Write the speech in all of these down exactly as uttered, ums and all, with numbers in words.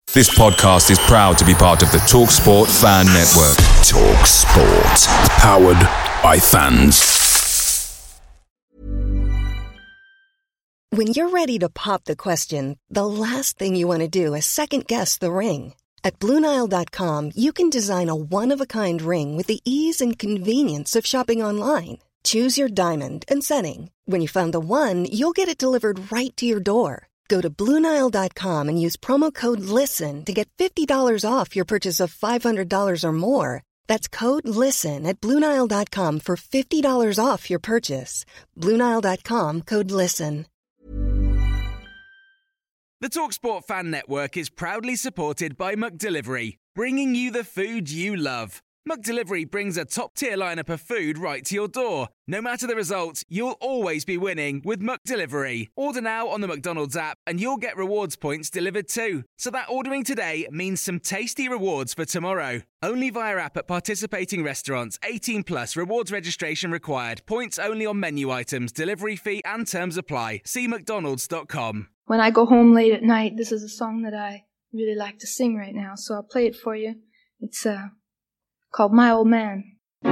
This podcast is proud to be part of the TalkSport Fan Network. TalkSport. Powered by fans. When you're ready to pop the question, the last thing you want to do is second-guess the ring. At Blue Nile dot com, you can design a one-of-a-kind ring with the ease and convenience of shopping online. Choose your diamond and setting. When you find the one, you'll get it delivered right to your door. Go to Blue Nile dot com and use promo code LISTEN to get fifty dollars off your purchase of five hundred dollars or more. That's code LISTEN at Blue Nile dot com for fifty dollars off your purchase. Blue Nile dot com, code LISTEN. The TalkSport Fan Network is proudly supported by McDelivery, bringing you the food you love. McDelivery brings a top-tier lineup of food right to your door. No matter the result, you'll always be winning with McDelivery. Order now on the McDonald's app and you'll get rewards points delivered too. So that ordering today means some tasty rewards for tomorrow. Only via app at participating restaurants. eighteen plus, rewards registration required. Points only on menu items, delivery fee and terms apply. See mcdonalds dot com. When I go home late at night, this is a song that I really like to sing right now, so I'll play it for you. It's, uh... called My Old Man.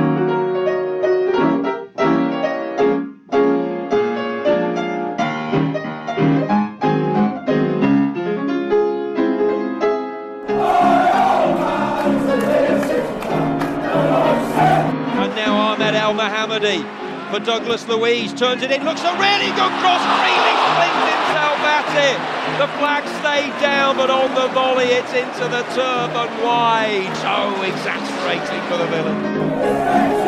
And now Ahmed El Mohammadi for Douglas Luiz, turns it in, looks a really good cross, really flings himself at it. The flag stayed down, but on the volley it's into the turf and wide. So exasperating for the villain.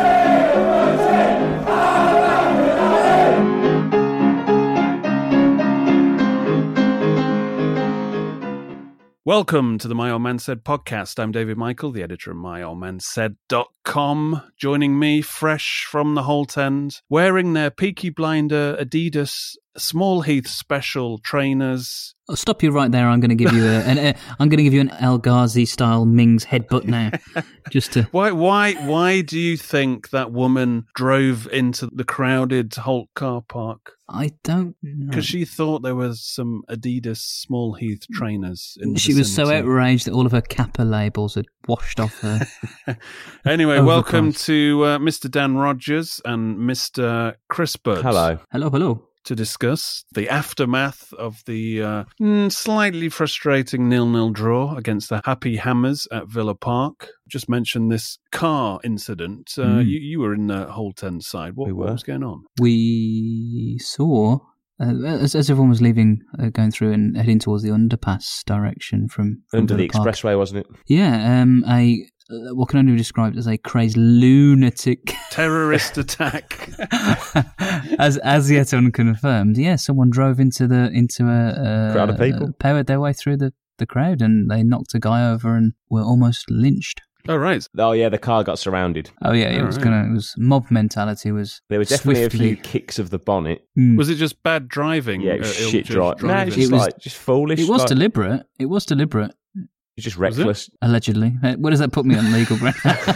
Welcome to the My Old Man Said podcast. I'm David Michael, the editor of my old man said dot com. Joining me, fresh from the Holt End, wearing their Peaky Blinder Adidas Small Heath special trainers. I'll stop you right there. I'm going to give you a, an, a I'm going to give you an El Ghazi style Mings headbutt now, just to. Why? Why? Why do you think that woman drove into the crowded Holt car park? I don't know. Because she thought there was some Adidas Small Heath trainers in the She was so vicinity. outraged that all of her Kappa labels had washed off her. Anyway, Overpriced. welcome to uh, Mister Dan Rogers and Mister Chris Budd. Hello. Hello, hello. To discuss the aftermath of the uh, mm, slightly frustrating nil-nil draw against the Happy Hammers at Villa Park. Just mentioned this car incident. Uh, Mm. you, you were in the Holt End side. What, We what were. was going on? We saw, uh, as, as everyone was leaving, uh, going through and heading towards the underpass direction from, from Under the Villa Park. expressway, wasn't it? Yeah, um, a uh, what can only be described as a crazed lunatic Terrorist attack. as as yet unconfirmed. Yeah, someone drove into the into a, a Crowd of people. uh, powered their way through the, the crowd, and they knocked a guy over and were almost lynched. Oh, right. Oh, yeah, the car got surrounded. Oh yeah, it All was right. gonna. It was mob mentality. Was There were definitely swiftly, a few kicks of the bonnet. Mm. Was it just bad driving? Yeah, it was uh, shit ill-judged dri- No, driving? it's just It was- like, just foolish. It was like, deliberate. It was deliberate. It's just Was it? reckless. Allegedly. Uh, Where does that put me on legal ground?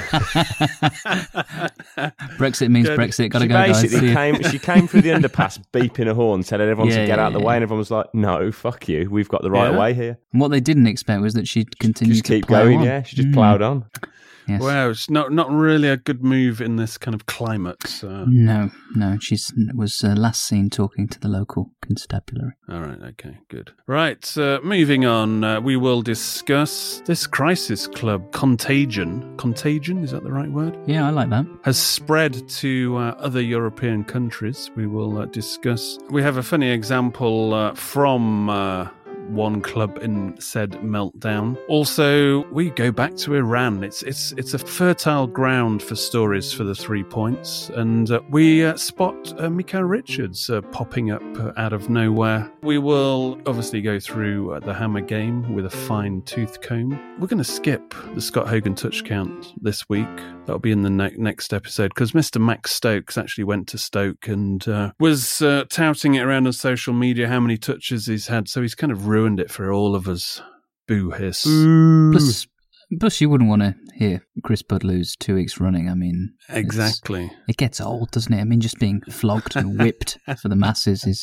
Brexit means Good. Brexit. Got to She go, guys. basically See you. came. She came through the underpass, beeping a horn, telling everyone Yeah, to get yeah, out of the yeah. way, and everyone was like, "No, fuck you. We've got the right Yeah. way here. And what they didn't expect was that she'd continue Just to keep plough going." on. Yeah, she just Mm. ploughed on. Yes. Wow, it's not not really a good move in this kind of climate. So. No, no. She was uh, last seen talking to the local constabulary. All right, okay, good. Right, uh, moving on, uh, we will discuss this crisis club contagion. Contagion, is that the right word? Yeah, I like that. Has spread to uh, other European countries. We will uh, discuss. We have a funny example uh, from uh, one club in said meltdown. Also, we go back to Iran. It's it's it's a fertile ground for stories for the three points, and uh, we uh, spot uh, Miko Richards uh, popping up uh, out of nowhere. We will obviously go through uh, the Hammer game with a fine tooth comb. We're going to skip the Scott Hogan touch count this week. That'll be in the ne- next episode, because Mister Max Stokes actually went to Stoke and uh, was uh, touting it around on social media how many touches he's had, so he's kind of ruined it for all of us. Boo hiss. Plus, plus, you wouldn't want to hear Chris Budd lose two weeks running. I mean, it's- Exactly. It gets old, doesn't it? I mean, just being flogged and whipped for the masses is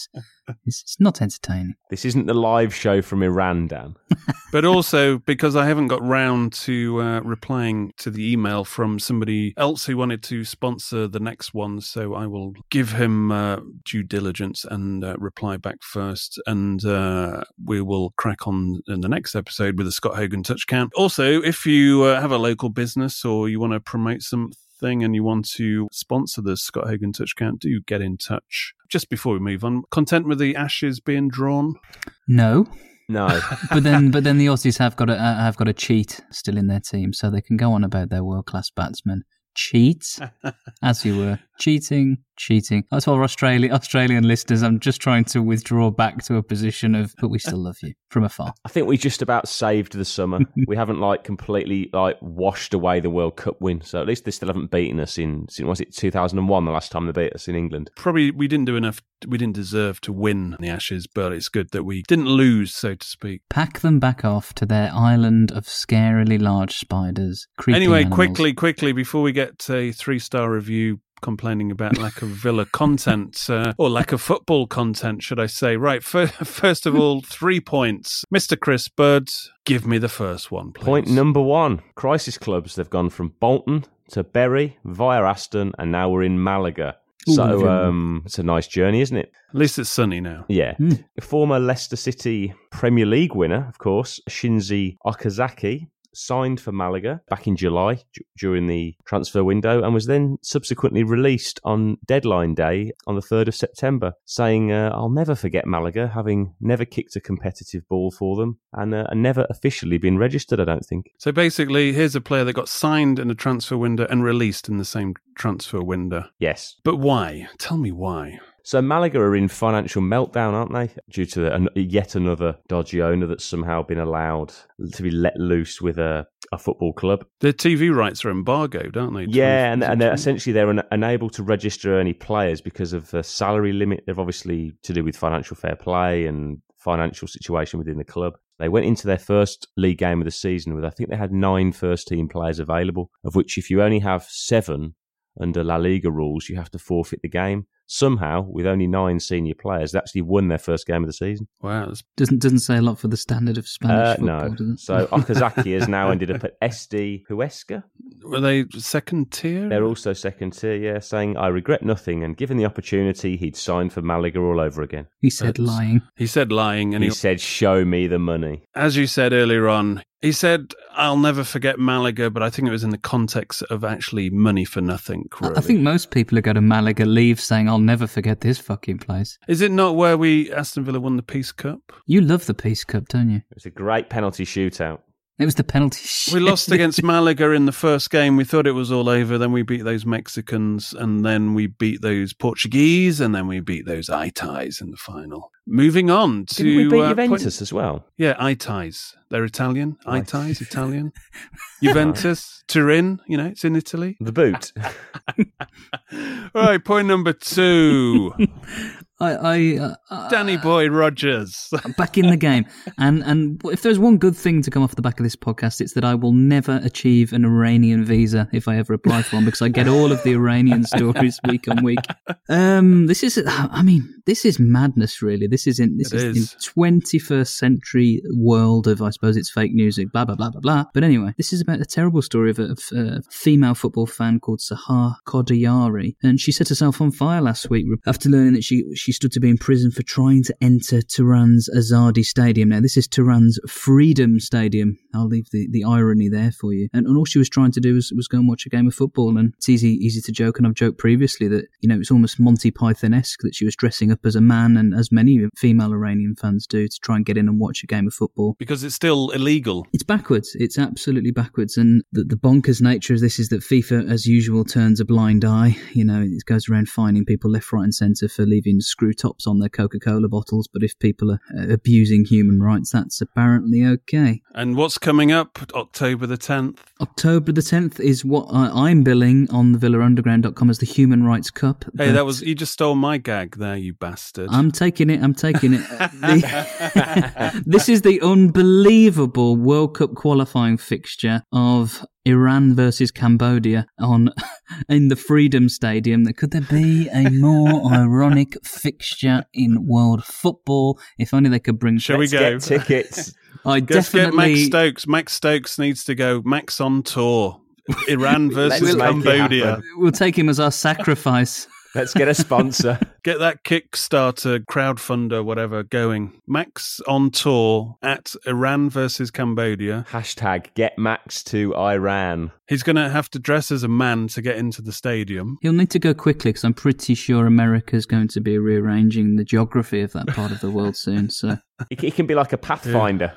It's, it's not entertaining. This isn't the live show from Iran, Dan. But also because I haven't got round to uh, replying to the email from somebody else who wanted to sponsor the next one, so I will give him uh, due diligence and uh, reply back first, and uh, we will crack on in the next episode with the Scott Hogan Touch Count. Also, if you uh, have a local business or you want to promote something and you want to sponsor the Scott Hogan Touch Count, do get in touch. Just before we move on, content with the Ashes being drawn? No. No. but then but then the Aussies have got a, uh, have got a cheat still in their team, so they can go on about their world-class batsmen. Cheat, as you were. Cheating, cheating. That's all Australia, Australian listeners. I'm just trying to withdraw back to a position of, but we still love you from afar. I think we just about saved the summer. We haven't like completely like washed away the World Cup win. So at least they still haven't beaten us in, since, was it two thousand one, the last time they beat us in England? Probably we didn't do enough. We didn't deserve to win the Ashes, but it's good that we didn't lose, so to speak. Pack them back off to their island of scarily large spiders. Creepy anyway, animals. quickly, quickly, before we get a three-star review complaining about lack of Villa content, uh, or lack of football content, should I say. Right, f- first of all, three points. Mister Chris Bird, give me the first one, please. Point number one. Crisis clubs. They've gone from Bolton to Bury via Aston, and now we're in Malaga. Ooh, so um, it's a nice journey, isn't it? At least it's sunny now. Yeah. Mm. Former Leicester City Premier League winner, of course, Shinji Okazaki, signed for Malaga back in July d- during the transfer window, and was then subsequently released on deadline day on the third of September, saying, uh, I'll never forget Malaga, having never kicked a competitive ball for them and, uh, and never officially been registered, I don't think. So basically, here's a player that got signed in the transfer window and released in the same transfer window. Yes. But why? Tell me why. So Malaga are in financial meltdown, aren't they? Due to an, yet another dodgy owner that's somehow been allowed to be let loose with a, a football club. Their T V rights are embargoed, aren't they? Yeah, and, and they're essentially they're un, unable to register any players because of the salary limit. They're obviously to do with financial fair play and financial situation within the club. They went into their first league game of the season with, I think they had nine first-team players available, of which if you only have seven under La Liga rules, you have to forfeit the game. Somehow, with only nine senior players, they actually won their first game of the season. Wow. That's... Doesn't doesn't say a lot for the standard of Spanish Uh, football, no. does it? So Okazaki has now ended up at S D Huesca. Were they second tier? They're also second tier, yeah, saying, I regret nothing, and given the opportunity, he'd sign for Malaga all over again. He said That's- lying. He said lying, and He he, said, show me the money. as you said earlier on, he said, I'll never forget Malaga, but I think it was in the context of actually money for nothing, I- really. I think most people who go to Malaga leave saying, I'll never forget this fucking place. Is it not where we, Aston Villa, won the Peace Cup? You love the Peace Cup, don't you? It was a great penalty shootout. It was the penalty shit. We lost against Malaga in the first game. We thought it was all over. Then we beat those Mexicans, and then we beat those Portuguese, and then we beat those Itais in the final. Moving on to... Didn't we beat uh, Juventus point- as well? Yeah, Itais. They're Italian. Right. Itais, Italian. Juventus, Turin, you know, it's in Italy. The boot. All right, point number two. I, I, uh, uh, Danny Boy Rogers. back in the game. And and if there's one good thing to come off the back of this podcast, it's that I will never achieve an Iranian visa if I ever apply for one, because I get all of the Iranian stories week on week. Um, this is, I mean, this is madness, really. This is in this It is, is. in twenty-first century world of, I suppose it's fake news, blah blah blah blah blah. But anyway, this is about a terrible story of a, of a female football fan called Sahar Kodayari, and she set herself on fire last week after learning that she she stood to be in prison for trying to enter Tehran's Azadi Stadium. Now, this is Tehran's Freedom Stadium. I'll leave the, the irony there for you. And, and all she was trying to do was, was go and watch a game of football. And it's easy easy to joke, and I've joked previously that, you know, it's almost Monty Python-esque that she was dressing up as a man, and as many female Iranian fans do, to try and get in and watch a game of football. Because it's still illegal. It's backwards. It's absolutely backwards. And the, the bonkers nature of this is that FIFA, as usual, turns a blind eye. You know, it goes around fining people left, right and centre for leaving screw tops on their Coca-Cola bottles. But if people are uh, abusing human rights, that's apparently okay. And what's coming up? October the tenth. October the tenth is what I, I'm billing on the villa underground dot com as the Human Rights Cup. Hey, But that was you just stole my gag there, you bastard. I'm taking it. I'm taking it. The, this is the unbelievable World Cup qualifying fixture of Iran versus Cambodia on in the Freedom Stadium. Could there be a more ironic fixture in world football? If only they could bring. Shall we go? Get tickets. I Let's definitely. get Max Stokes. Max Stokes needs to go. Max on tour. Iran versus Let's make it Cambodia. happen. We'll take him as our sacrifice. Let's get a sponsor. Get that Kickstarter, crowdfunder, whatever, going. Max on tour at Iran versus Cambodia. Hashtag get Max to Iran. He's going to have to dress as a man to get into the stadium. He'll need to go quickly because I'm pretty sure America's going to be rearranging the geography of that part of the world soon. So He, he can be like a pathfinder.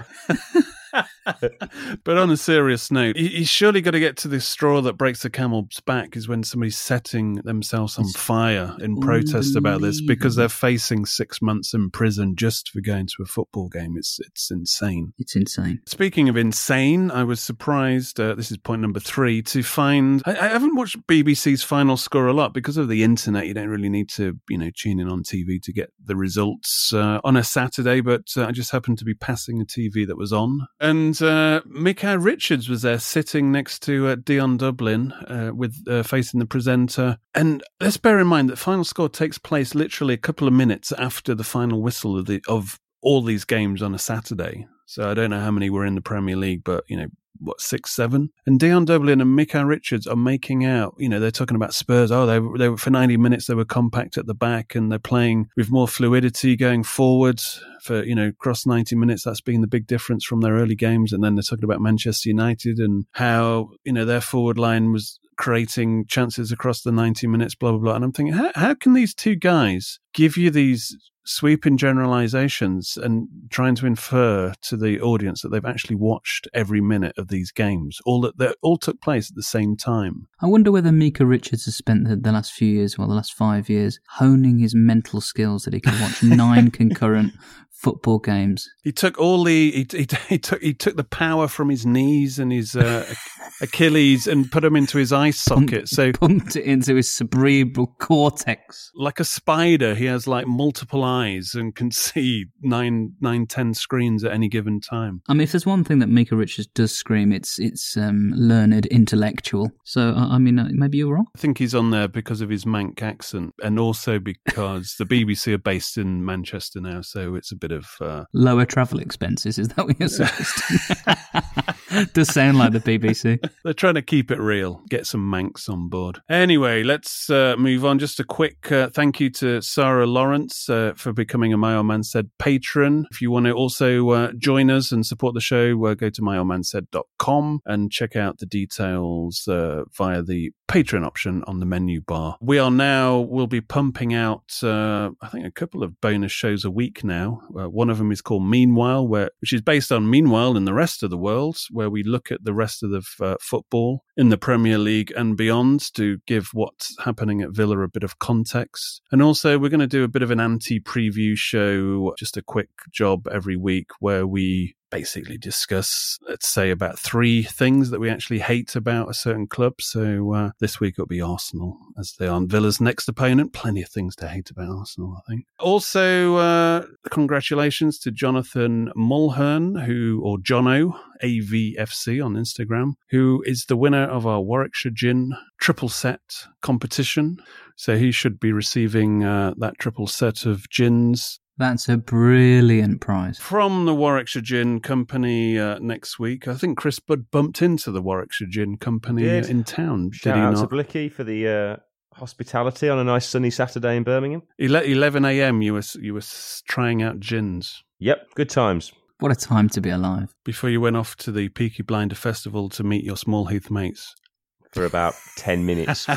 But on a serious note, he, he's surely got to get to the straw that breaks the camel's back is when somebody's setting themselves on fire in protest about this because they're facing six months in prison just for going to a football game. It's it's insane. it's insane. Speaking of insane, I was surprised, uh, this is point number three, to find... I, I haven't watched B B C's Final Score a lot because of the internet. You don't really need to, you know, tune in on T V to get the results uh, on a Saturday, but uh, I just happened to be passing a T V that was on. And uh, Micah Richards was there sitting next to uh, Dion Dublin uh, with uh, facing the presenter. And let's bear in mind that Final Score takes place literally a couple of minutes after the final whistle of the of all these games on a Saturday. So I don't know how many were in the Premier League, but, you know, what, six, seven? And Dion Dublin and Micah Richards are making out, you know, they're talking about Spurs. Oh, they, they were, for ninety minutes, they were compact at the back and they're playing with more fluidity going forward for, you know, across ninety minutes. That's been the big difference from their early games. And then they're talking about Manchester United and how, you know, their forward line was creating chances across the ninety minutes, blah, blah, blah. And I'm thinking, how, how can these two guys give you these sweeping generalizations and trying to infer to the audience that they've actually watched every minute of these games, all that they all took place at the same time? I wonder whether Micah Richards has spent the, the last few years, well, the last five years, honing his mental skills that he can watch nine concurrent football games. He took all the he, he, he took he took the power from his knees and his uh, Achilles and put them into his eye socket. So pumped it into his cerebral cortex. Like a spider, he has like multiple eyes and can see nine, nine, ten screens at any given time. I mean, if there's one thing that Micah Richards does scream, it's it's um, learned intellectual. So I, I mean, uh, maybe you're wrong. I think he's on there because of his Manc accent, and also because the B B C are based in Manchester now, so it's a bit of uh... lower travel expenses. Is that what you're suggesting? Does sound like the B B C. They're trying to keep it real, get some Mancs on board. Anyway, let's uh, move on. Just a quick uh, thank you to Sarah Lawrence uh, for becoming a My Old Man Said patron. If you want to also uh, join us and support the show, uh, go to my old man said dot com and check out the details uh, via the Patreon option on the menu bar. We are now, we'll be pumping out, uh, I think, a couple of bonus shows a week now. Uh, one of them is called Meanwhile, where which is based on Meanwhile in the rest of the world, where we look at the rest of the uh, football in the Premier League and beyond to give what's happening at Villa a bit of context. And also we're going to do a bit of an anti-preview show, just a quick job every week where we basically discuss, let's say, about three things that we actually hate about a certain club. So uh, this week it'll be Arsenal, as they are Villa's next opponent. Plenty of things to hate about Arsenal, I think. Also, uh, congratulations to Jonathan Mulhern, who, or Jono, A V F C on Instagram, who is the winner of our Warwickshire Gin triple set competition. So he should be receiving uh, that triple set of gins. That's a brilliant prize. From the Warwickshire Gin Company uh, next week. I think Chris Budd bumped into the Warwickshire Gin Company Did. in town. Shout did he out not? to Blicky for the uh, hospitality on a nice sunny Saturday in Birmingham. eleven a.m. you were you were trying out gins. Yep, good times. What a time to be alive. Before you went off to the Peaky Blinder Festival to meet your Small Heath mates. For about ten minutes.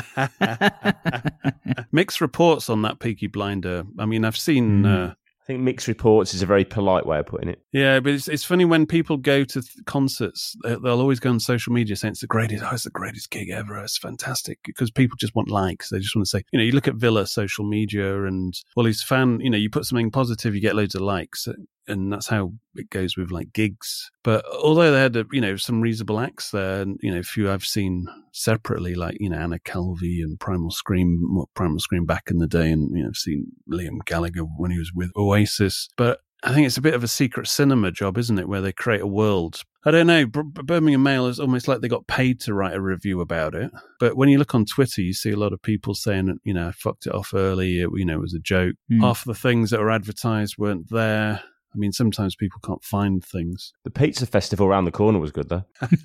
Mixed reports on that Peaky Blinder. I mean, I've seen... Mm. Uh, I think mixed reports is a very polite way of putting it. Yeah, but it's it's funny when people go to th- concerts, they'll always go on social media saying it's the greatest, oh, it's the greatest gig ever, it's fantastic, because people just want likes. They just want to say, you know, you look at Villa social media and, well, his fan, you know, you put something positive, you get loads of likes. and that's how it goes with like gigs. But although they had, a, you know, some reasonable acts there, and you know, a few I've seen separately, like you know, Anna Calvi and Primal Scream, well, Primal Scream back in the day, and you know, I've seen Liam Gallagher when he was with Oasis. But I think it's a bit of a secret cinema job, isn't it, where they create a world. I don't know, B- Birmingham Mail is almost like they got paid to write a review about it. But when you look on Twitter, you see a lot of people saying, you know, I fucked it off early, it, you know, it was a joke. Mm. Half of the things that were advertised weren't there. I mean, sometimes people can't find things. The pizza festival around the corner was good, though.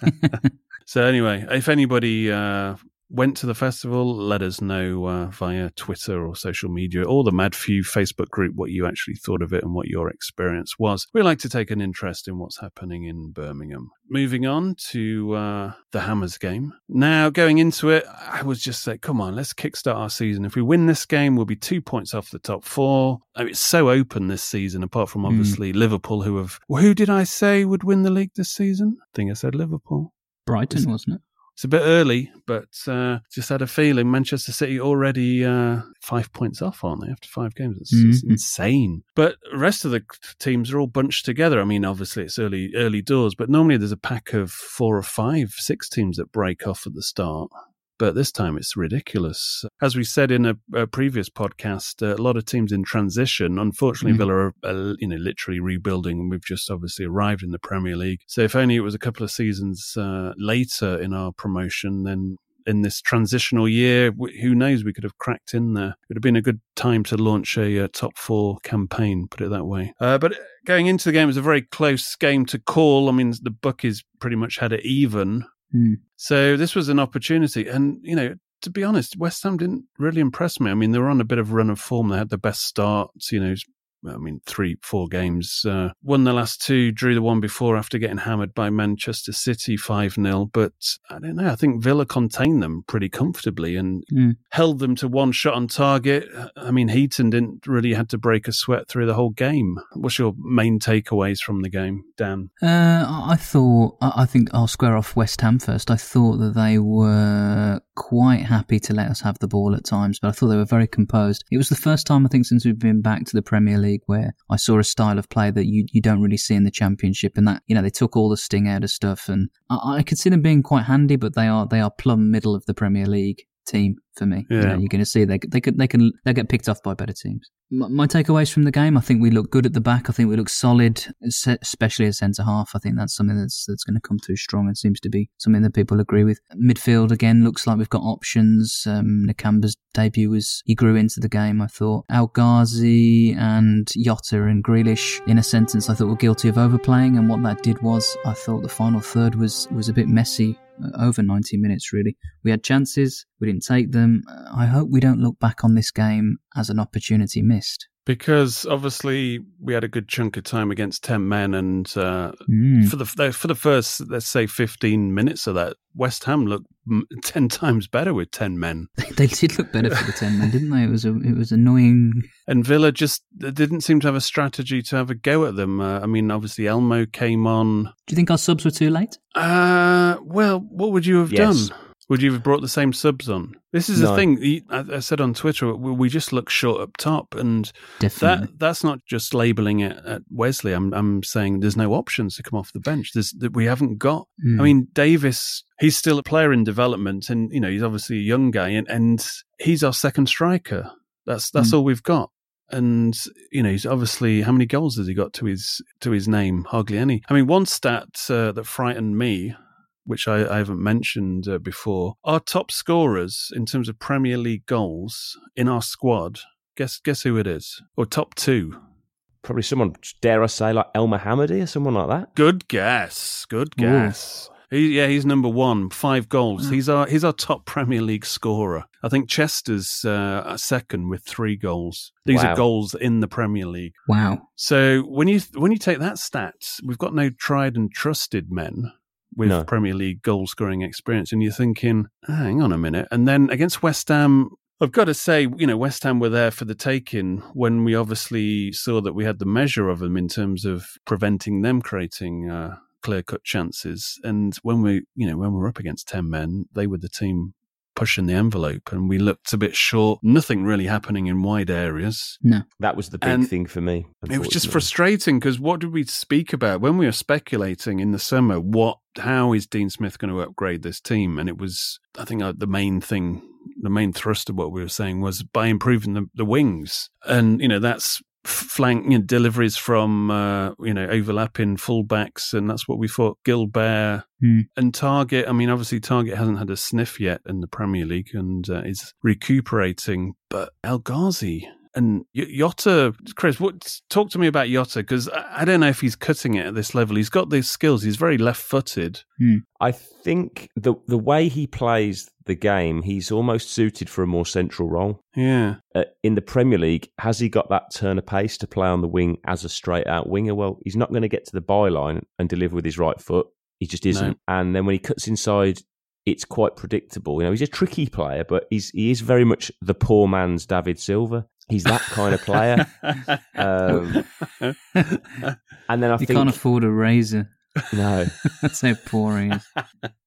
So anyway, if anybody uh, went to the festival, let us know uh, via Twitter or social media or the Mad Few Facebook group what you actually thought of it and what your experience was. We like to take an interest in what's happening in Birmingham. Moving on to uh, the Hammers game. Now, going into it, I was just saying, come on, let's kickstart our season. If we win this game, we'll be two points off the top four. I mean, it's so open this season, apart from obviously mm. Liverpool, who have... Well, who did I say would win the league this season? I think I said Liverpool. Brighton, it's, wasn't it? It's a bit early, but uh, just had a feeling Manchester City already uh, five points off, aren't they, after five games? It's, mm-hmm. it's insane. But the rest of the teams are all bunched together. I mean, obviously it's early early doors, but normally there's a pack of four or five, six teams that break off at the start. But this time it's ridiculous. As we said in a, a previous podcast, uh, a lot of teams in transition. Unfortunately, mm. Villa are uh, you know, literally rebuilding, and we've just obviously arrived in the Premier League. So if only it was a couple of seasons uh, later in our promotion, then in this transitional year, who knows, we could have cracked in there. It would have been a good time to launch a uh, top four campaign, put it that way. Uh, but going into the game, it was a very close game to call. I mean, the bookies pretty much had it even. Mm. So this was an opportunity. And, you know, to be honest, West Ham didn't really impress me. I mean, they were on a bit of a run of form. They had the best starts, you know, I mean, three, four games. Uh, won the last two, drew the one before after getting hammered by Manchester City five nil. But I don't know, I think Villa contained them pretty comfortably and mm. held them to one shot on target. I mean, Heaton didn't really have to break a sweat through the whole game. What's your main takeaways from the game, Dan? Uh, I thought, I think I'll square off West Ham first. I thought that they were quite happy to let us have the ball at times, but I thought they were very composed. It was the first time, I think, since we've been back to the Premier League where I saw a style of play that you you don't really see in the Championship, and that, you know, they took all the sting out of stuff, and I, I could see them being quite handy, but they are they are plumb middle of the Premier League team for me. Yeah. You know, you're going to see they they could they can they get picked off by better teams. My, my takeaways from the game: I think we look good at the back. I think we look solid, especially at centre half. I think that's something that's that's going to come through strong and seems to be something that people agree with. Midfield again looks like we've got options. Um, Nakamba's debut was he grew into the game. I thought El Ghazi and Jota and Grealish, in a sentence, I thought were guilty of overplaying, and what that did was I thought the final third was was a bit messy. Over ninety minutes, really. We had chances, we didn't take them. I hope we don't look back on this game as an opportunity missed. Because obviously we had a good chunk of time against ten men, and uh, mm. for the for the first, let's say, fifteen minutes of that, West Ham looked ten times better with ten men. They did look better for the ten men, didn't they? It was a, it was annoying. And Villa just didn't seem to have a strategy to have a go at them. Uh, I mean, obviously Elmo came on. Do you think our subs were too late? Uh, well, what would you have yes. done? Would you have brought the same subs on? This is no. the thing. I, I said on Twitter, we, we just look short up top, and Definitely. that that's not just labelling it at Wesley. I'm I'm saying there's no options to come off the bench. There's that we haven't got. Mm. I mean, Davis, he's still a player in development, and you know he's obviously a young guy, and, and he's our second striker. That's that's mm. all we've got. And you know he's obviously, how many goals has he got to his to his name? Hardly any. I mean, one stat uh, that frightened me, which I, I haven't mentioned uh, before, our top scorers in terms of Premier League goals in our squad, guess guess who it is? Or top two? Probably someone, dare I say, like El Mohammadi or someone like that? Good guess. Good guess. He, yeah, he's number one, five goals. He's our he's our top Premier League scorer. I think Chester's uh, second with three goals. These wow. are goals in the Premier League. Wow. So when you when you take that stat, we've got no tried and trusted men with no. Premier League goal-scoring experience, and you're thinking, oh, hang on a minute. And then against West Ham, I've got to say, you know, West Ham were there for the taking when we obviously saw that we had the measure of them in terms of preventing them creating uh, clear-cut chances. And when we, you know, when we were up against ten men, they were the team pushing the envelope, and we looked a bit short. Nothing really happening in wide areas. No. That was the big And thing for me. It was just frustrating because what did we speak about when we were speculating in the summer? What, how is Dean Smith going to upgrade this team? And it was, I think, uh, the main thing, the main thrust of what we were saying was by improving the, the wings, and you know that's flank you know, deliveries from uh, you know overlapping fullbacks, and that's what we thought. Gilbert hmm. and Targett. I mean, obviously Targett hasn't had a sniff yet in the Premier League and uh, is recuperating, but El Ghazi. And Jota, Chris, what, talk to me about Jota, because I don't know if he's cutting it at this level. He's got these skills. He's very left-footed. Hmm. I think the the way he plays the game, he's almost suited for a more central role. Yeah. Uh, in the Premier League, has he got that turn of pace to play on the wing as a straight-out winger? Well, he's not going to get to the byline and deliver with his right foot. He just isn't. No. And then when he cuts inside, it's quite predictable. You know, he's a tricky player, but he's he is very much the poor man's David Silva. He's that kind of player. um, and then I you think... You can't afford a razor. No. That's how poor he is.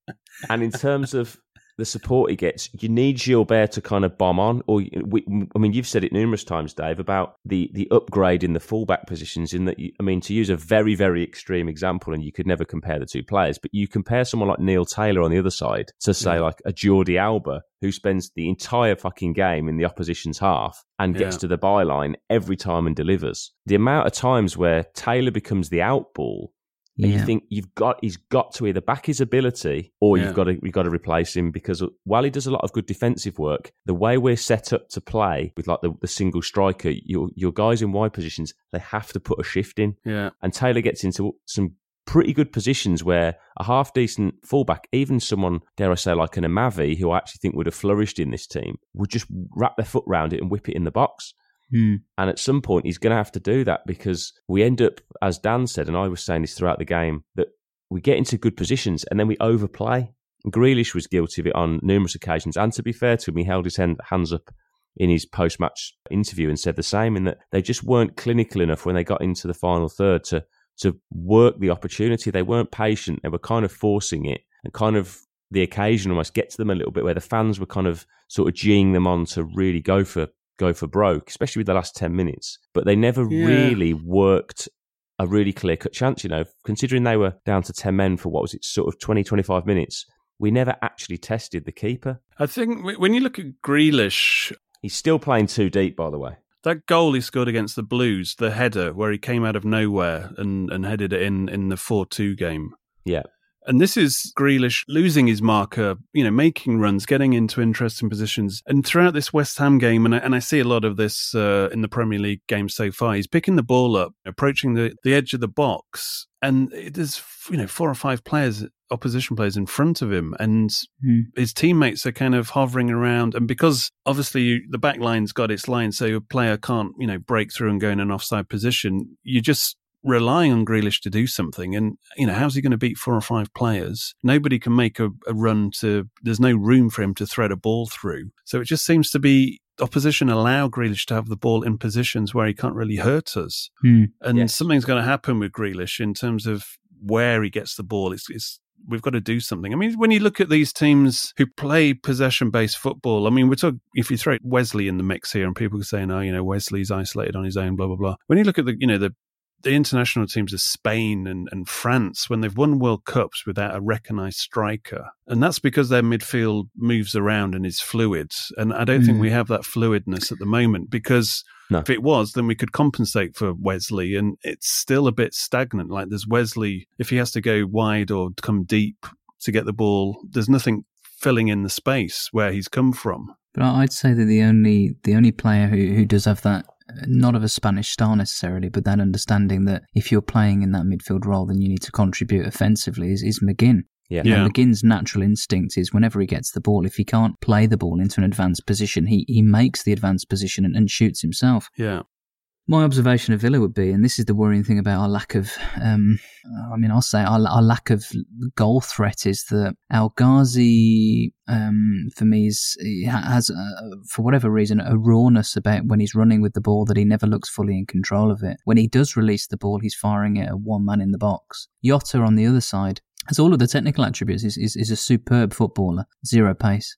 And in terms of the support he gets, you need Gilbert to kind of bomb on. Or we, I mean, you've said it numerous times, Dave, about the, the upgrade in the fullback positions. In that, you, I mean, to use a very, very extreme example, and you could never compare the two players, but you compare someone like Neil Taylor on the other side to, say, yeah. like a Jordi Alba, who spends the entire fucking game in the opposition's half and gets yeah. to the byline every time and delivers. The amount of times where Taylor becomes the out ball, and yeah. you think you've got, he's got to either back his ability or yeah. you've got to, you've got to replace him, because while he does a lot of good defensive work, the way we're set up to play with like the, the single striker, your your guys in wide positions, they have to put a shift in. Yeah. And Taylor gets into some pretty good positions where a half decent fullback, even someone, dare I say, like an Amavi, who I actually think would have flourished in this team, would just wrap their foot round it and whip it in the box. Hmm. And at some point, he's going to have to do that, because we end up, as Dan said, and I was saying this throughout the game, that we get into good positions and then we overplay. And Grealish was guilty of it on numerous occasions. And to be fair to him, he held his hand, hands up in his post-match interview and said the same, in that they just weren't clinical enough when they got into the final third to, to work the opportunity. They weren't patient. They were kind of forcing it, and kind of the occasion almost gets to them a little bit, where the fans were kind of sort of geeing them on to really go for go for broke, especially with the last ten minutes. But they never yeah. really worked a really clear-cut chance, you know, considering they were down to ten men for, what was it, sort of twenty, twenty-five minutes. We never actually tested the keeper. I think when you look at Grealish... He's still playing too deep, by the way. That goal he scored against the Blues, the header, where he came out of nowhere and, and headed it in in the four two game. Yeah. And this is Grealish losing his marker, you know, making runs, getting into interesting positions. And throughout this West Ham game, and I, and I see a lot of this uh, in the Premier League game so far, he's picking the ball up, approaching the, the edge of the box, and there's, you know, four or five players, opposition players in front of him, and mm. his teammates are kind of hovering around. And because obviously you, the back line's got its line, so a player can't, you know, break through and go in an offside position, you just relying on Grealish to do something. And, you know, how's he going to beat four or five players? Nobody can make a, a run to, there's no room for him to thread a ball through. So it just seems to be opposition allow Grealish to have the ball in positions where he can't really hurt us. Hmm. And yeah. something's going to happen with Grealish in terms of where he gets the ball. It's, it's we've got to do something. I mean, when you look at these teams who play possession-based football, I mean, we're talking, if you throw Wesley in the mix here and people are saying, oh, you know, Wesley's isolated on his own, blah, blah, blah. When you look at the, you know, the the international teams of Spain and, and France, when they've won World Cups without a recognised striker, and that's because their midfield moves around and is fluid. And I don't mm. think we have that fluidness at the moment, because no. if it was, then we could compensate for Wesley, and it's still a bit stagnant. Like there's Wesley, if he has to go wide or come deep to get the ball, there's nothing filling in the space where he's come from. But I'd say that the only the only player who, who does have that, not of a Spanish style necessarily, but that understanding that if you're playing in that midfield role, then you need to contribute offensively, is, is McGinn. Yeah. yeah. And McGinn's natural instinct is whenever he gets the ball, if he can't play the ball into an advanced position, he, he makes the advanced position and, and shoots himself. Yeah. My observation of Villa would be, and this is the worrying thing about our lack of, um, I mean, I'll say our, our lack of goal threat, is that El Ghazi, um, for me, is, has, uh, for whatever reason, a rawness about when he's running with the ball that he never looks fully in control of it. When he does release the ball, he's firing it at one man in the box. Jota, on the other side, has all of the technical attributes, is, is, is a superb footballer, zero pace.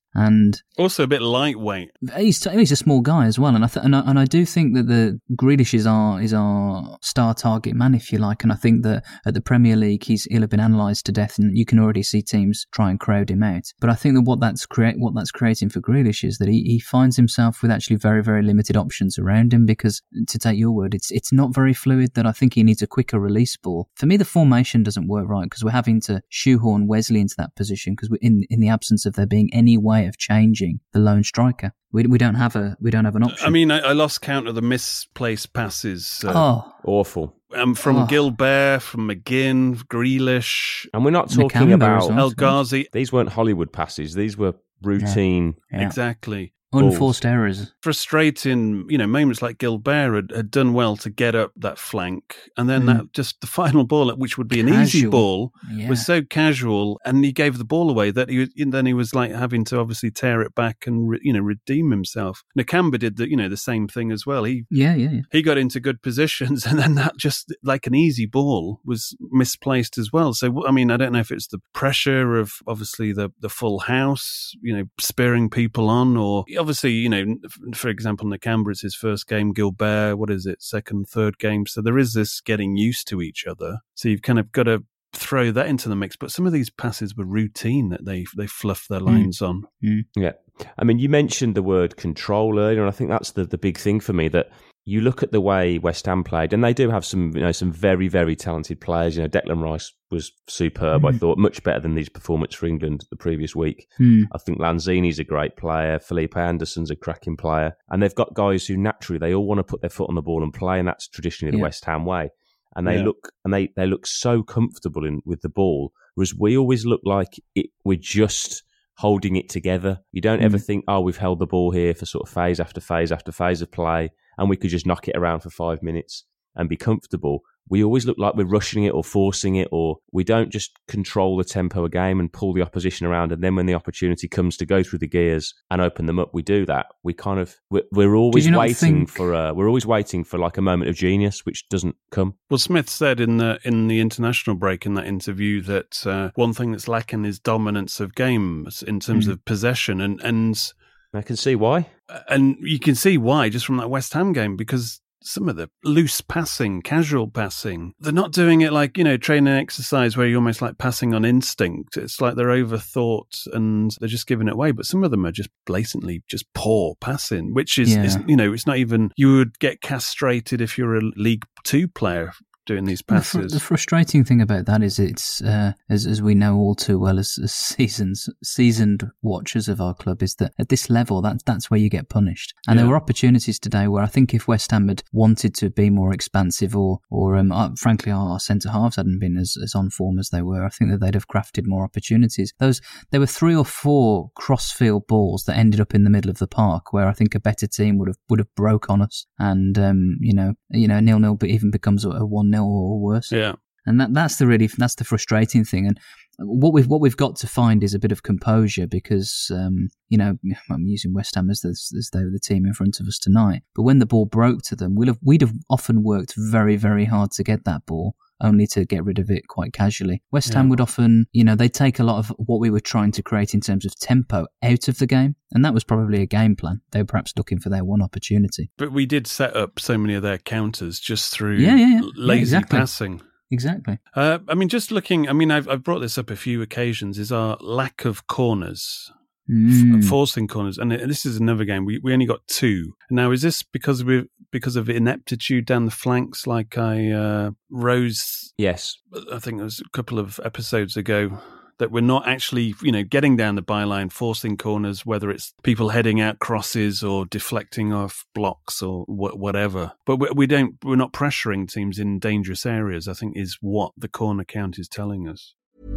And also a bit lightweight. He's he's a small guy as well, and I th- and I, and I do think that the Grealish is our is our star target man, if you like. And I think that at the Premier League, he's he'll have been analysed to death, and you can already see teams try and crowd him out. But I think that what that's create what that's creating for Grealish is that he, he finds himself with actually very very limited options around him, because, to take your word, it's it's not very fluid. That I think he needs a quicker release ball. For me, the formation doesn't work right, because we're having to shoehorn Wesley into that position, because we're in in the absence of there being any way of changing the lone striker. We we don't have a we don't have an option. I mean, I, I lost count of the misplaced passes. Uh, oh, awful! Um, from Oh. Gilbert, from McGinn, Grealish, And we're not talking Nakamba about as well. El Ghazi. these weren't Hollywood passes. These were routine. yeah. Exactly. Unforced errors. Frustrating, you know, moments like Gilbert had, had done well to get up that flank, and then Mm. that just the final ball, which would be an easy Casual. ball, Yeah. was so casual, and he gave the ball away that he was, and then he was like having to obviously tear it back and re, you know redeem himself. Nakamba did the you know the same thing as well. He Yeah, yeah, yeah. he got into good positions, and then that just like an easy ball was misplaced as well. So I mean, I don't know if it's the pressure of obviously the the full house, you know, spurring people on, or obviously you know, for example, Nakamba, it's his first game. Gilbert, what is it, second, third game? So there is this getting used to each other. So you've kind of got to throw that into the mix. But some of these passes were routine that they they fluff their lines on. Yeah. I mean, you mentioned the word control earlier, and I think that's the, the big thing for me, that you look at the way West Ham played, and they do have some, you know, some very, very talented players. You know, Declan Rice was superb, I thought, much better than his performance for England the previous week. Hmm. I think Lanzini's a great player. Felipe Anderson's a cracking player. And they've got guys who naturally, they all want to put their foot on the ball and play, and that's traditionally the Yeah. West Ham way. And they Yeah. look and they, they look so comfortable in with the ball, whereas we always look like it, we're just holding it together. You don't ever think, oh, we've held the ball here for sort of phase after phase after phase of play, and we could just knock it around for five minutes and be comfortable. We always look like we're rushing it or forcing it, or we don't just control the tempo of a game and pull the opposition around. And then when the opportunity comes to go through the gears and open them up, we do that. We kind of we're, we're always you not waiting think- for a, we're always waiting for like a moment of genius, which doesn't come. Well, Smith said in the in the international break in that interview that uh, one thing that's lacking is dominance of games in terms Mm. of possession, and and I can see why. and you can see why just from that West Ham game, because some of the loose passing, casual passing, they're not doing it like, you know, training exercise where you're almost like passing on instinct. It's like they're overthought and they're just giving it away. But some of them are just blatantly just poor passing, which is, Yeah. is you know, it's not even, you would get castrated if you're a League Two player doing these The fr- passes. The frustrating thing about that is it's, uh, as as we know all too well as, as seasons seasoned watchers of our club, is that at this level, that's that's where you get punished. And Yeah. there were opportunities today where I think if West Ham had wanted to be more expansive, or or um, uh, frankly our centre halves hadn't been as, as on form as they were, I think that they'd have crafted more opportunities. Those there were three or four crossfield balls that ended up in the middle of the park where I think a better team would have would have broke on us, and um, you know you know nil nil, but even becomes a one nil or worse. Yeah. And that that's the really that's the frustrating thing. And what we've what we've got to find is a bit of composure, because um, you know I'm using West Ham as, the, as they were the team in front of us tonight. But when the ball broke to them, we'd have we'd have often worked very very hard to get that ball, only to get rid of it quite casually. West Ham Yeah. would often, you know, they'd take a lot of what we were trying to create in terms of tempo out of the game, and that was probably a game plan. They were perhaps looking for their one opportunity. But we did set up so many of their counters just through Yeah, yeah, yeah. Yeah, lazy exactly. passing. Exactly. Uh, I mean, just looking, I mean, I've, I've brought this up a few occasions, is our lack of corners, Mm. f- forcing corners. And it- this is another game. We we only got two. Now, is this because we because of ineptitude down the flanks, like I, uh, Rose, Yes. I think it was a couple of episodes ago, that we're not actually, you know, getting down the byline, forcing corners, whether it's people heading out crosses or deflecting off blocks or wh- whatever. But we, we don't, we're not pressuring teams in dangerous areas, I think is what the corner count is telling us.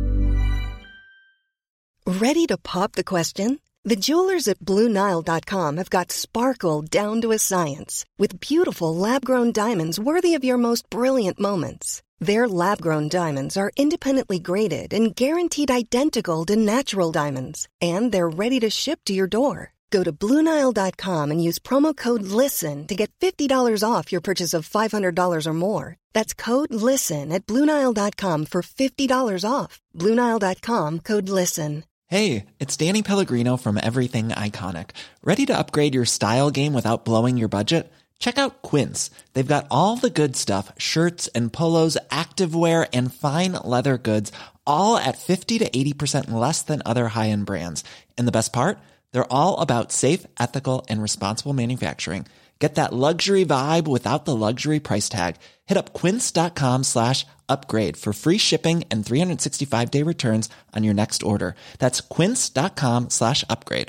Ready to pop the question? The jewelers at Blue Nile dot com have got sparkle down to a science with beautiful lab-grown diamonds worthy of your most brilliant moments. Their lab-grown diamonds are independently graded and guaranteed identical to natural diamonds, and they're ready to ship to your door. Go to Blue Nile dot com and use promo code LISTEN to get fifty dollars off your purchase of five hundred dollars or more. That's code LISTEN at Blue Nile dot com for fifty dollars off. Blue Nile dot com, code LISTEN. Hey, it's Danny Pellegrino from Everything Iconic. Ready to upgrade your style game without blowing your budget? Check out Quince. They've got all the good stuff, shirts and polos, activewear, and fine leather goods, all at fifty to eighty percent less than other high-end brands. And the best part? They're all about safe, ethical, and responsible manufacturing. Get that luxury vibe without the luxury price tag. Hit up quince.com slash upgrade for free shipping and three sixty-five day returns on your next order. That's quince.com slash upgrade.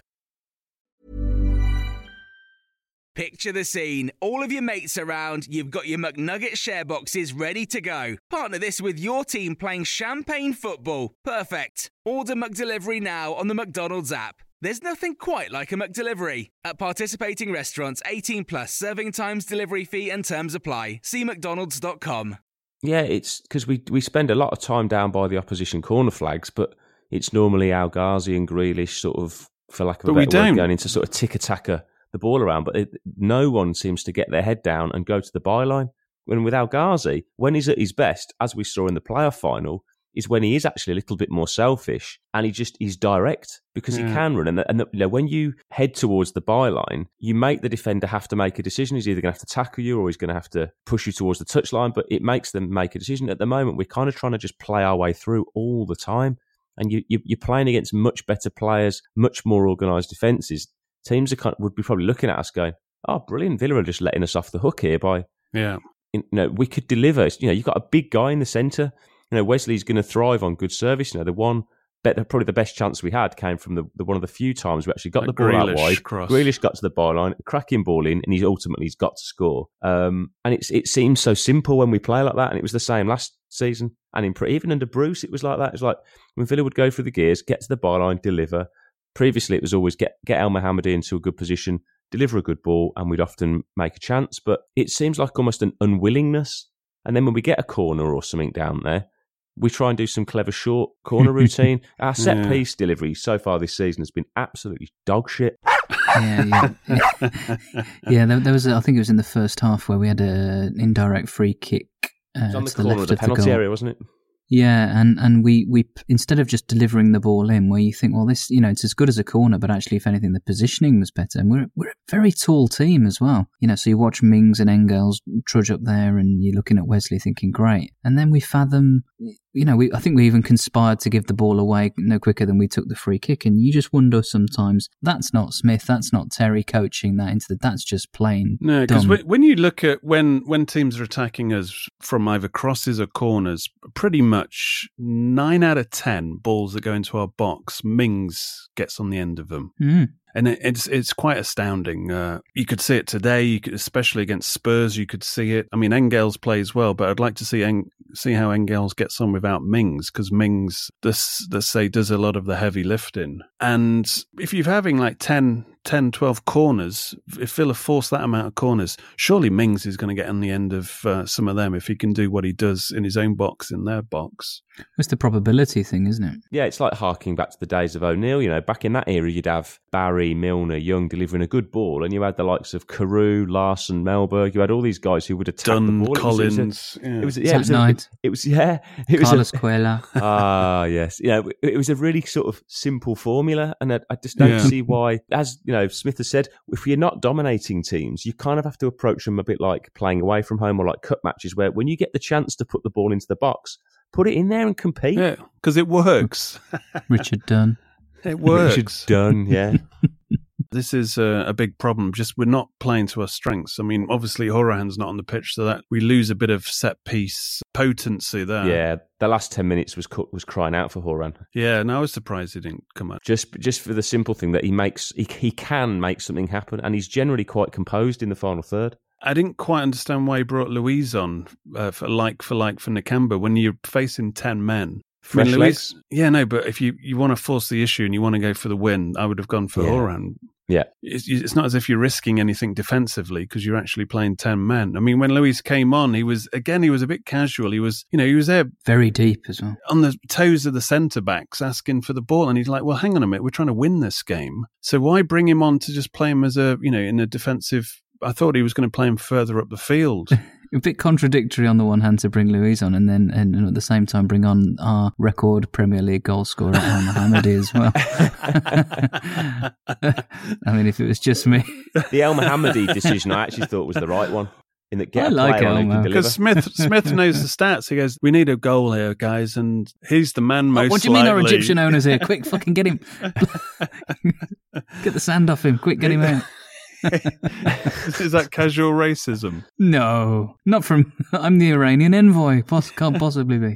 Picture the scene. All of your mates around, you've got your McNugget share boxes ready to go. Partner this with your team playing champagne football. Perfect. Order McDelivery now on the McDonald's app. There's nothing quite like a McDelivery. At participating restaurants, eighteen plus, serving times, delivery fee and terms apply. See mcdonalds dot com. Yeah, it's because we we spend a lot of time down by the opposition corner flags, but it's normally Al Ghazi and Grealish sort of, for lack of a But we better word, don't. going into sort of tick-attacker the ball around. But it, no one seems to get their head down and go to the byline. When with Al Ghazi, when he's at his best, as we saw in the playoff final, is when he is actually a little bit more selfish and he just he's direct because Yeah. he can run. And, the, and the, you know, when you head towards the byline, you make the defender have to make a decision. He's either going to have to tackle you or he's going to have to push you towards the touchline, but it makes them make a decision. At the moment, we're kind of trying to just play our way through all the time. And you, you, you're playing against much better players, much more organised defences. Teams are kind of, would be probably looking at us going, oh, brilliant, Villa are just letting us off the hook here by, Yeah. you know, we could deliver. You know, you've got a big guy in the centre. You know, Wesley's going to thrive on good service. You know, the one, better, probably the best chance we had came from the, the one of the few times we actually got That the ball out Grealish wide. cross. Grealish got to the byline, a cracking ball in, and he's ultimately he's got to score. Um, and it's it seems so simple when we play like that, and it was the same last season. And in, even under Bruce, it was like that. It was like when Villa would go through the gears, get to the byline, deliver. Previously, it was always get get El Mohammadi into a good position, deliver a good ball, and we'd often make a chance. But it seems like almost an unwillingness. And then when we get a corner or something down there, we try and do some clever short corner routine. Our set Yeah. piece delivery so far this season has been absolutely dog shit. Yeah, yeah, yeah. There, there was, a, I think it was in the first half where we had an indirect free kick uh, It's on the to the corner left of the penalty goal. area, wasn't it? Yeah, and, and we, we instead of just delivering the ball in, where you think, well, this, you know, it's as good as a corner, but actually, if anything, the positioning was better. And we're we're a very tall team as well. You know, so you watch Mings and Engels trudge up there, and you're looking at Wesley thinking, great. And then we fathom, you know, we I think we even conspired to give the ball away no quicker than we took the free kick. And you just wonder sometimes, that's not Smith, that's not Terry coaching that into the, that's just plain No, because dumb. when, when you look at when when teams are attacking us from either crosses or corners, pretty much nine out of ten balls that go into our box, Mings gets on the end of them. Mm. And it, it's it's quite astounding. Uh, you could see it today, you could, especially against Spurs. You could see it. I mean, Engels plays well, but I'd like to see Eng, see how Engels gets on without Mings, because Mings, this let's say, does a lot of the heavy lifting. And if you're having like ten, ten, twelve corners, if Villa force that amount of corners, surely Mings is going to get on the end of uh, some of them if he can do what he does in his own box, in their box. It's the probability thing, isn't it? Yeah, it's like harking back to the days of O'Neill. You know, back in that era, you'd have Barry, Milner, Young delivering a good ball, and you had the likes of Carew, Larson, Melberg. You had all these guys who would attack Dunn, the ball. Collins, It was, a, yeah. it was, yeah, it was, a, Knight. it was yeah, it was Carlos a, Cuela. ah yes, yeah. It was a really sort of simple formula, and I, I just don't Yeah. see why. As you know, Smith has said, if you're not dominating teams, you kind of have to approach them a bit like playing away from home or like cup matches, where when you get the chance to put the ball into the box, put it in there and compete. Yeah, because it works. Richard Dunn. It works. Richard Dunn, yeah. This is a, a big problem. Just we're not playing to our strengths. I mean, obviously Horahan's not on the pitch, so that we lose a bit of set piece potency there. Yeah, the last ten minutes was was crying out for Horan. Yeah, and I was surprised he didn't come out. Just just for the simple thing that he makes, he, he can make something happen, and he's generally quite composed in the final third. I didn't quite understand why he brought Louise on uh, for like for like for Nakamba when you're facing ten men. Fresh I mean, legs. Louise, yeah, no, but if you, you want to force the issue and you want to go for the win, I would have gone for Yeah. Horan. Yeah. It's, it's not as if you're risking anything defensively because you're actually playing ten men. I mean, when Louise came on, he was, again, he was a bit casual. He was, you know, he was there Very deep as well. on the toes of the centre-backs asking for the ball. And he's like, well, hang on a minute, we're trying to win this game. So why bring him on to just play him as a, you know, in a defensive... I thought he was going to play him further up the field. A bit contradictory on the one hand to bring Luiz on and then and, and at the same time bring on our record Premier League goal scorer El Mohammadi as well. I mean, if it was just me. The El Mohammadi decision I actually thought was the right one. In that get I a like player El on who can Mo. deliver. Because Smith Smith knows the stats. He goes, we need a goal here, guys, and he's the man most What do you mean our likely- Egyptian owners here? Quick, fucking get him. Get the sand off him. Quick, get him out. Is that casual racism? No, not from... I'm the Iranian envoy. Poss- can't possibly be.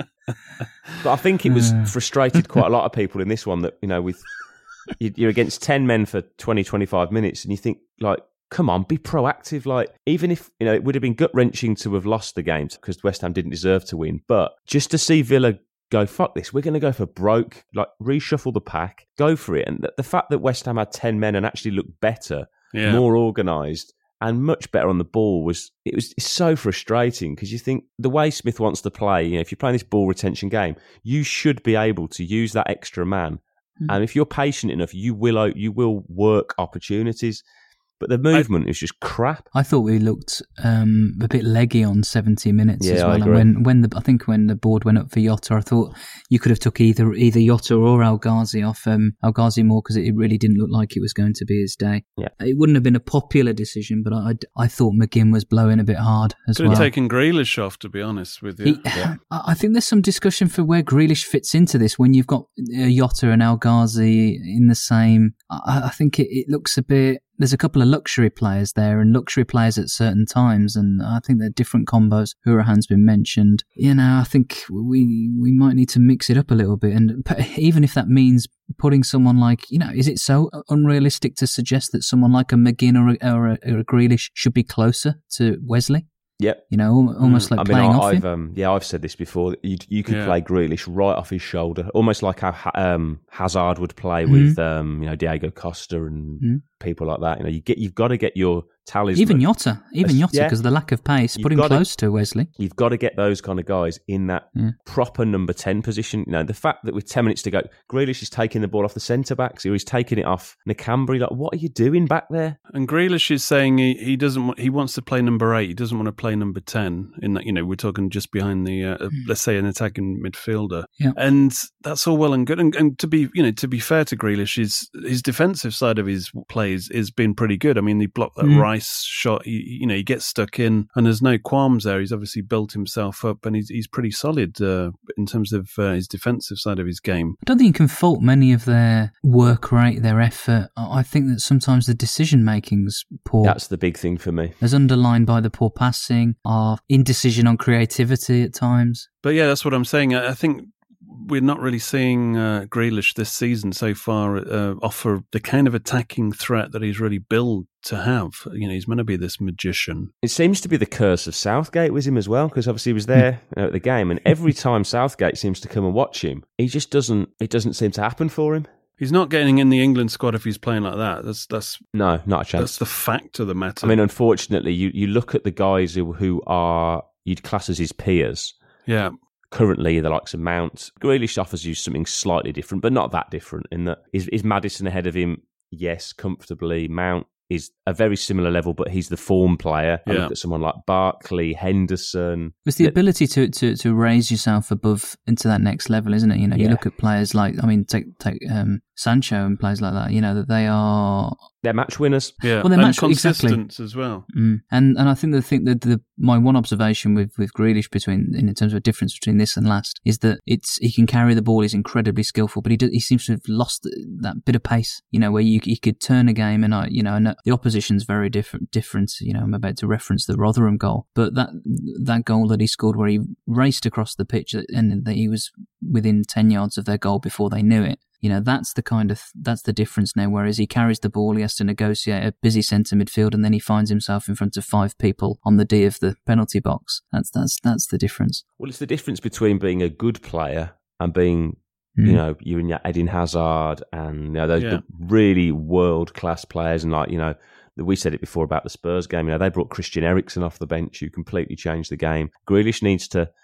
But I think it was frustrated quite a lot of people in this one that, you know, with you- you're against ten men for twenty, twenty-five minutes and you think, like, come on, be proactive. Like, even if, you know, it would have been gut-wrenching to have lost the game because West Ham didn't deserve to win. But just to see Villa go, fuck this, we're going to go for broke, like, reshuffle the pack, go for it. And the, the fact that West Ham had ten men and actually looked better, Yeah. more organised, and much better on the ball was it was it's so frustrating because you think the way Smith wants to play, you know, if you're playing this ball retention game, you should be able to use that extra man, mm. and if you're patient enough, you will you will work opportunities. But the movement I, is just crap. I thought we looked um, a bit leggy on seventy minutes yeah, as well. I And agree. when when the I think when the board went up for Jota, I thought you could have took either either Jota or El Ghazi off um, El Ghazi more because it really didn't look like it was going to be his day. Yeah. It wouldn't have been a popular decision, but I, I thought McGinn was blowing a bit hard as Could well. have taken Grealish off, to be honest with you. He, yeah. I think there's some discussion for where Grealish fits into this when you've got uh, Jota and El Ghazi in the same. I, I think it, it looks a bit. There's a couple of luxury players there and luxury players at certain times, and I think they're different combos. Hourihan's been mentioned. You know, I think we we might need to mix it up a little bit, and even if that means putting someone like, you know, is it so unrealistic to suggest that someone like a McGinn or a, or a, or a Grealish should be closer to Wesley? Yep. You know, almost like I mean, playing I, off I've, him. Um, yeah, I've said this before. You, you could Yeah. play Grealish right off his shoulder, almost like how um, Hazard would play Mhm. with, um, you know, Diego Costa and Mhm. people like that. You know, you get you've got to get your talisman. Even Jota, even Jota, Yeah. because of the lack of pace, You've put him gotta- close to Wesley. You've got to get those kind of guys in that Yeah. proper number ten position. You know, the fact that with ten minutes to go, Grealish is taking the ball off the centre backs, or he's taking it off Nakambri. Like, what are you doing back there? And Grealish is saying he, he doesn't want, he wants to play number eight. He doesn't want to play number ten. In that, you know, we're talking just behind the uh, let's say an attacking midfielder. Yeah. And that's all well and good. And, and to be you know to be fair to Grealish, his his defensive side of his plays has been pretty good. I mean, he blocked that Mm. Rice shot. He, you know, he gets stuck in, and there's no qualms there. He's obviously built himself up, and he's he's pretty solid uh, in terms of uh, his defensive side of his game. I don't think you can fault many of their work rate, their effort. I I think that sometimes the decision making's poor. That's the big thing for me. As underlined by the poor passing, our indecision on creativity at times. But yeah, that's what I'm saying. I I think we're not really seeing uh, Grealish this season so far uh, offer the kind of attacking threat that he's really billed to have. You know, he's meant to be this magician. It seems to be the curse of Southgate with him as well, because obviously he was there you know, at the game, and every time Southgate seems to come and watch him, he just doesn't. It doesn't seem to happen for him. He's not getting in the England squad if he's playing like that. That's that's No, not a chance. that's the fact of the matter. I mean, unfortunately, you, you look at the guys who who are you'd class as his peers. yeah. Currently, the likes of Mount. Grealish offers you something slightly different, but not that different. In that, is, is Maddison ahead of him? Yes, comfortably. Mount is a very similar level, but he's the form player. I Yeah. look at someone like Barkley, Henderson. It's the Yeah. ability to, to, to raise yourself above into that next level, isn't it? You know, you Yeah. look at players like, I mean, take take um, Sancho and players like that. You know that they are. They're match winners. Yeah, Well, they're and match- exactly. consistent as well. Mm. And and I think the thing that the my one observation with with Grealish between in terms of a difference between this and last is that it's he can carry the ball, he's incredibly skillful, but he does, he seems to have lost that bit of pace. You know, where you he could turn a game, and I you know and the opposition's very different. Different. You know, I'm about to reference the Rotherham goal, but that that goal that he scored where he raced across the pitch and that he was within ten yards of their goal before they knew it. You know, that's the kind of, that's the difference now, whereas he carries the ball, he has to negotiate a busy centre midfield, and then he finds himself in front of five people on the D of the penalty box. That's, that's, that's the difference. Well, it's the difference between being a good player and being, Mm. you know, you and your Eden Hazard and, you know, those Yeah. the really world-class players. And like, you know, we said it before about the Spurs game, you know, they brought Christian Eriksen off the bench who completely changed the game. Grealish needs to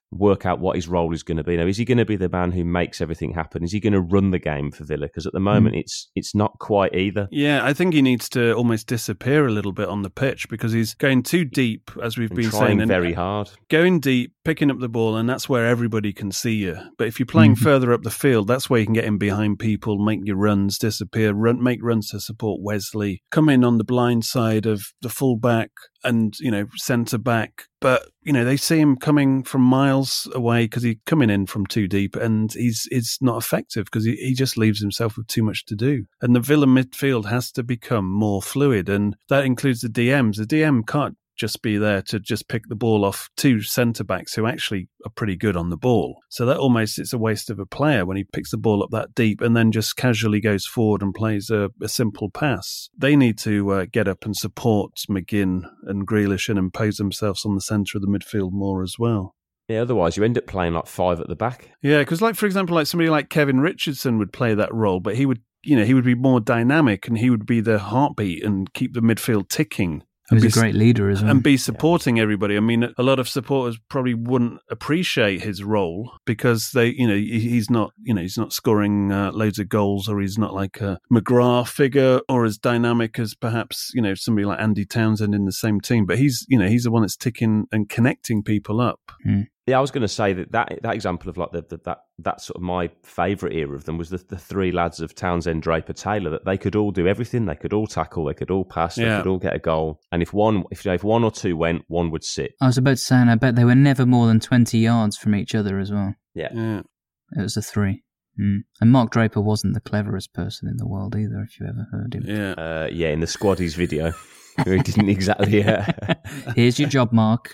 work out what his role is going to be. Now, is he going to be the man who makes everything happen? Is he going to run the game for Villa? Because at the moment, mm. it's it's not quite either. Yeah, I think he needs to almost disappear a little bit on the pitch because he's going too deep, as we've and been trying saying. very hard. Going deep, picking up the ball, and that's where everybody can see you. But if you're playing mm-hmm. further up the field, that's where you can get in behind people, make your runs disappear, run, make runs to support Wesley, come in on the blind side of the fullback and, you know, centre back. But, you know, they see him coming from miles away because he's coming in from too deep and he's it's not effective because he, he just leaves himself with too much to do. And the Villa midfield has to become more fluid, and that includes the D Ms. The D M can't just be there to just pick the ball off two centre-backs who actually are pretty good on the ball. So that almost, it's a waste of a player when he picks the ball up that deep and then just casually goes forward and plays a, a simple pass. They need to uh, get up and support McGinn and Grealish and impose themselves on the centre of the midfield more as well. Yeah, otherwise you end up playing like five at the back. Yeah, because like, for example, like somebody like Kevin Richardson would play that role, but he would, you know, he would be more dynamic and he would be the heartbeat and keep the midfield ticking. He was a great leader as well. And be supporting yeah. everybody. I mean, a lot of supporters probably wouldn't appreciate his role because they, you know, he's not, you know, he's not scoring uh, loads of goals, or he's not like a McGrath figure or as dynamic as perhaps, you know, somebody like Andy Townsend in the same team. But he's, you know, he's the one that's ticking and connecting people up. Mm. Yeah, I was going to say that that, that example of like the, the, that that sort of my favourite era of them was the, the three lads of Townsend, Draper, Taylor. That they could all do everything. They could all tackle. They could all pass. They yeah. could all get a goal. And if one, if, if one or two went, one would sit. I was about to say, and I bet they were never more than twenty yards from each other as well. Yeah, yeah. It was a three. Mm. And Mark Draper wasn't the cleverest person in the world either, if you ever heard him. Yeah, uh, yeah. In the Squaddies video. He didn't exactly. Uh... Here's your job, Mark.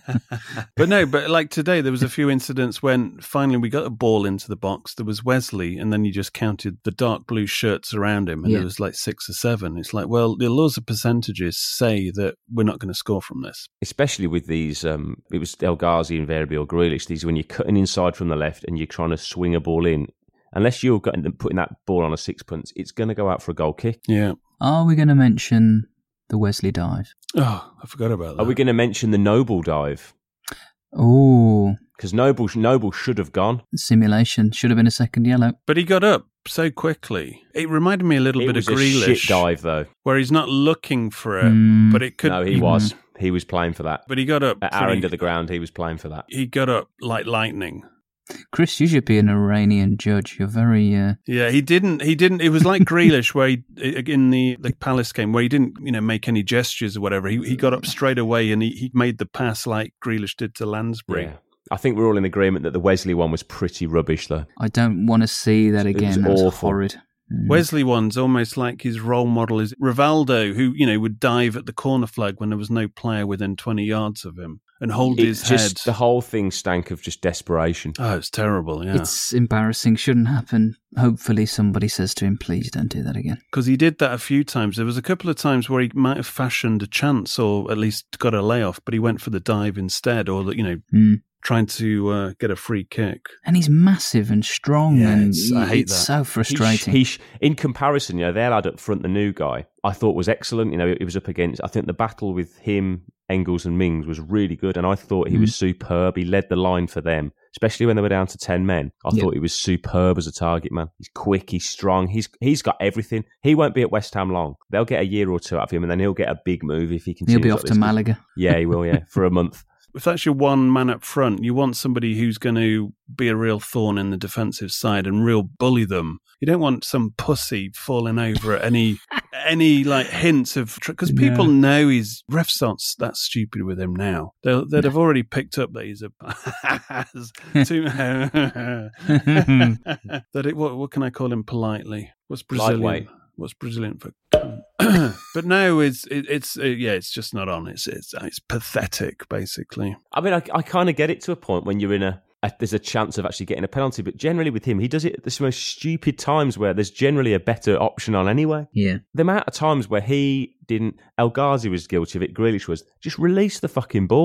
But no, but like today, there was a few incidents when finally we got a ball into the box. There was Wesley, and then you just counted the dark blue shirts around him, and yeah. there was like six or seven. It's like, well, the laws of percentages say that we're not going to score from this. Especially with these, um, it was El Ghazi invariably or Grealish. These when you're cutting inside from the left and you're trying to swing a ball in. Unless you're putting that ball on a sixpence, it's going to go out for a goal kick. Yeah. Are we going to mention the Wesley dive? Oh, I forgot about that. Are we going to mention the Noble dive? Oh. Because Noble, Noble should have gone. Simulation. Should have been a second yellow. But he got up so quickly. It reminded me a little it bit was of Grealish. It was a shit dive, though. Where he's not looking for it, mm. but it could... No, he mm. was. He was playing for that. But he got up... At our end of the ground, he was playing for that. He got up like lightning. Chris, you should be an Iranian judge. You're very... Uh... Yeah, he didn't... He didn't... It was like Grealish, where he, in the, the Palace game, where he didn't, you know, make any gestures or whatever. He he got up straight away and he, he made the pass like Grealish did to Lansbury. Yeah. I think we're all in agreement that the Wesley one was pretty rubbish, though. I don't want to see that again. It was that was awful. horrid. Mm. Wesley one's almost like his role model is Rivaldo, who, you know, would dive at the corner flag when there was no player within twenty yards of him and hold it his just, head. The whole thing stank of just desperation. Oh, it's terrible, yeah. It's embarrassing. Shouldn't happen. Hopefully somebody says to him, please don't do that again. Because he did that a few times. There was a couple of times where he might have fashioned a chance or at least got a layoff, but he went for the dive instead, or, you know... Mm. trying to uh, get a free kick. And he's massive and strong, yeah, and it's, I hate it's that. so frustrating. He sh- he sh- in comparison, you know, their lad up front, the new guy, I thought was excellent. You know, he was up against, I think the battle with him, Engels and Mings was really good, and I thought he mm. was superb. He led the line for them, especially when they were down to ten men. I yep. thought he was superb as a target man. He's quick, he's strong, he's he's got everything. He won't be at West Ham long. They'll get a year or two out of him, and then he'll get a big move if he continues. He'll be off like to Malaga. Yeah, he will, yeah, for a month. If that's your one man up front, you want somebody who's going to be a real thorn in the defensive side and real bully them. You don't want some pussy falling over at any any like hints of because tr- people no. know he's refs aren't that stupid with him now. They'll, they'd have already picked up that he's a too, that it, what what can I call him politely? What's Brazilian? Lightweight. What's Brazilian for? But no, it's it, it's uh, yeah, it's just not on. It's it's it's pathetic, basically. I mean, I, I kind of get it to a point when you're in a, a there's a chance of actually getting a penalty, but generally with him, he does it at the most stupid times where there's generally a better option on anyway. Yeah, the amount of times where he didn't, El Ghazi was guilty of it. Grealish was just release the fucking ball.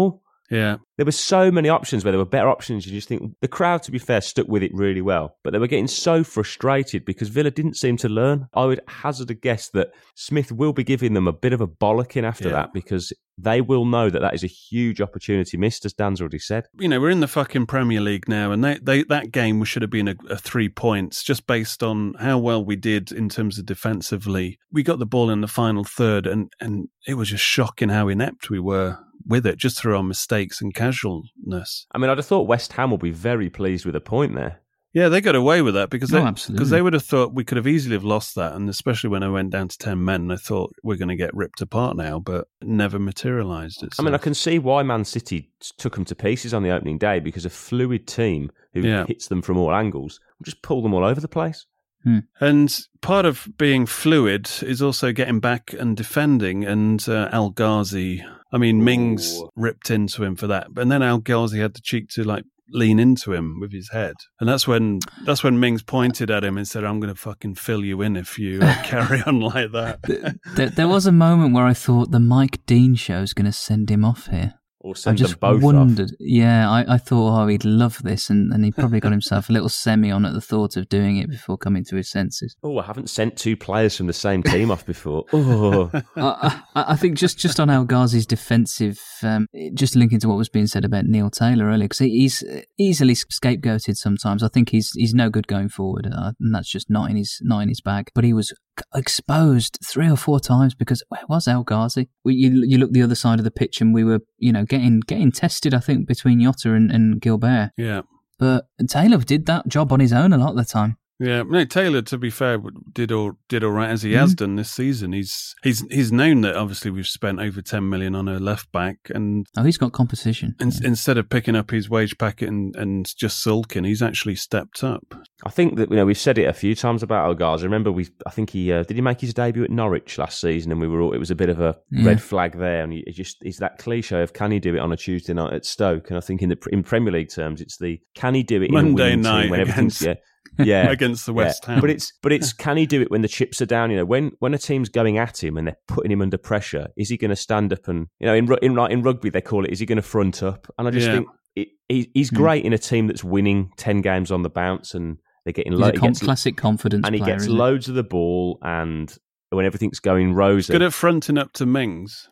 Yeah. There were so many options where there were better options. You just think the crowd, to be fair, stuck with it really well. But they were getting so frustrated because Villa didn't seem to learn. I would hazard a guess that Smith will be giving them a bit of a bollocking after Yeah. that because they will know that that is a huge opportunity missed, as Dan's already said. You know, we're in the fucking Premier League now, and they, they that game should have been a, a three points just based on how well we did in terms of defensively. We got the ball in the final third, and, and it was just shocking how inept we were with it, just through our mistakes and casualness. I mean, I'd have thought West Ham will be very pleased with a point there. Yeah, they got away with that because Oh, they, absolutely. because they would have thought we could have easily have lost that, and especially when I went down to ten men, I thought we're going to get ripped apart now, but it never materialised. I mean, I can see why Man City took them to pieces on the opening day because a fluid team who Yeah. hits them from all angles will just pull them all over the place. And part of being fluid is also getting back and defending. And uh, Al Ghazi, I mean, Mings Ooh. ripped into him for that, and then Al Ghazi had the cheek to like lean into him with his head, and that's when that's when Mings pointed at him and said, "I'm going to fucking fill you in if you uh, carry on like that." there, there was a moment where I thought the Mike Dean show's going to send him off here. Or send I just them both wondered. off. Yeah, I, I thought, oh, he'd love this, and, and he probably got himself a little semi on at the thought of doing it before coming to his senses. Oh, I haven't sent two players from the same team off before. Oh. I, I, I think just, just on Al Ghazi's defensive, um, just linking to what was being said about Neil Taylor earlier, because he's easily scapegoated sometimes. I think he's he's no good going forward, uh, and that's just not in his not in his bag. But he was exposed three or four times because where was El Ghazi? We, you you look the other side of the pitch, and we were you know getting getting tested. I think between Jota and, and Gilbert. Yeah. But Taylor did that job on his own a lot of the time. Yeah, no, Taylor, to be fair, did all did all right as he has done this season. He's he's he's known that obviously we've spent over ten million on a left back, and Oh, he's got competition. in, Yeah. instead of picking up his wage packet and, and just sulking, he's actually stepped up. I think that you know we've said it a few times about El Ghazi. Remember, we I think he uh, did he make his debut at Norwich last season, and we were all, it was a bit of a Yeah. red flag there. And he, it just it's that cliche of can he do it on a Tuesday night at Stoke? And I think in the in Premier League terms, it's the can he do it in a Monday winning night team when everything's against- yeah. Yeah, against the yeah. West Ham. But it's but it's can he do it when the chips are down? You know, when when a team's going at him and they're putting him under pressure, is he going to stand up and you know in ru- in like in rugby they call it is he going to front up? And I just Yeah. think it, he, he's great in a team that's winning ten games on the bounce and they're getting He's lo- a he com- gets, classic confidence and he player, gets isn't he? loads of the ball and when everything's going rosy. good at fronting up to Mings.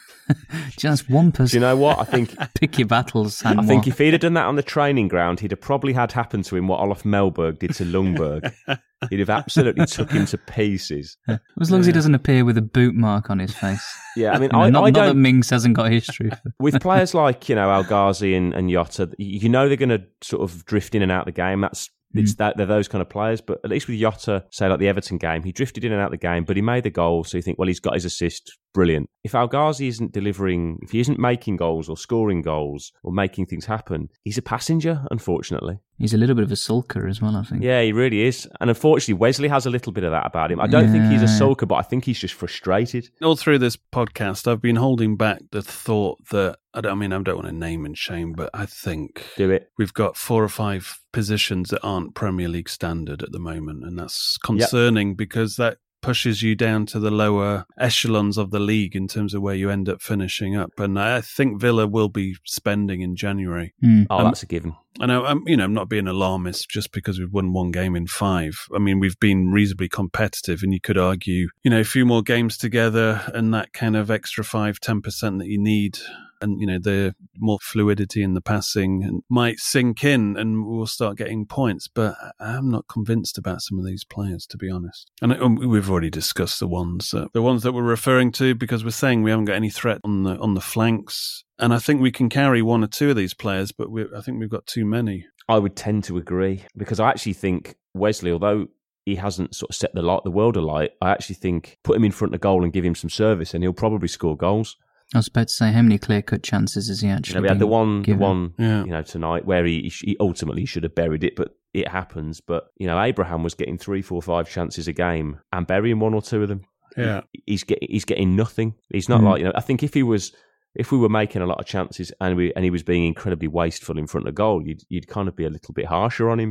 Just one Do person. you know what I think? Pick your battles, I Hanwha. think if he'd have done that on the training ground, he'd have probably had happen to him what Olaf Melberg did to Lundberg. He'd have absolutely took him to pieces. As long as he doesn't appear with a boot mark on his face. Yeah, I mean, You know, I, not, I not that don't. Mings hasn't got history. For. With players like you know Al Ghazi and, and Jota, you know they're going to sort of drift in and out of the game. That's it's that they're those kind of players. But at least with Jota, say like the Everton game, he drifted in and out of the game, but he made the goal. So you think, well, he's got his assist, brilliant. If Al Ghazi isn't delivering, if he isn't making goals or scoring goals or making things happen, he's a passenger. Unfortunately, He's a little bit of a sulker as well, I think. yeah, he really is. And unfortunately, Wesley has a little bit of that about him. I don't think he's a Yeah. sulker, but I think he's just frustrated. All through this podcast, I've been holding back the thought that, I, don't, I mean, I don't want to name and shame, but I think Do it. we've got four or five positions that aren't Premier League standard at the moment. And that's concerning because that pushes you down to the lower echelons of the league in terms of where you end up finishing up. And I think Villa will be spending in January. Mm. Oh, Um, that's a given. I know, I'm, you know, I'm not being alarmist just because we've won one game in five. I mean, we've been reasonably competitive, and you could argue, you know, a few more games together and that kind of extra five, ten percent that you need, and you know, the more fluidity in the passing and might sink in, and we'll start getting points. But I'm not convinced about some of these players, to be honest. And um, we've already discussed the ones, that, the ones that we're referring to, because we're saying we haven't got any threat on the on the flanks. And I think we can carry one or two of these players, but we, I think we've got too many. I would tend to agree because I actually think Wesley, although he hasn't sort of set the light, the world alight, I actually think put him in front of goal and give him some service, and he'll probably score goals. I was about to say, how many clear-cut chances has he You actually know, we had the been one, given? the one, Yeah. you know, tonight where he, he ultimately should have buried it, but it happens. But you know, Abraham was getting three, four, five chances a game and burying one or two of them. Yeah. He's getting he's getting nothing. He's not Mm. like you know. I think if he was. If we were making a lot of chances and we and he was being incredibly wasteful in front of goal, you'd you'd kind of be a little bit harsher on him. But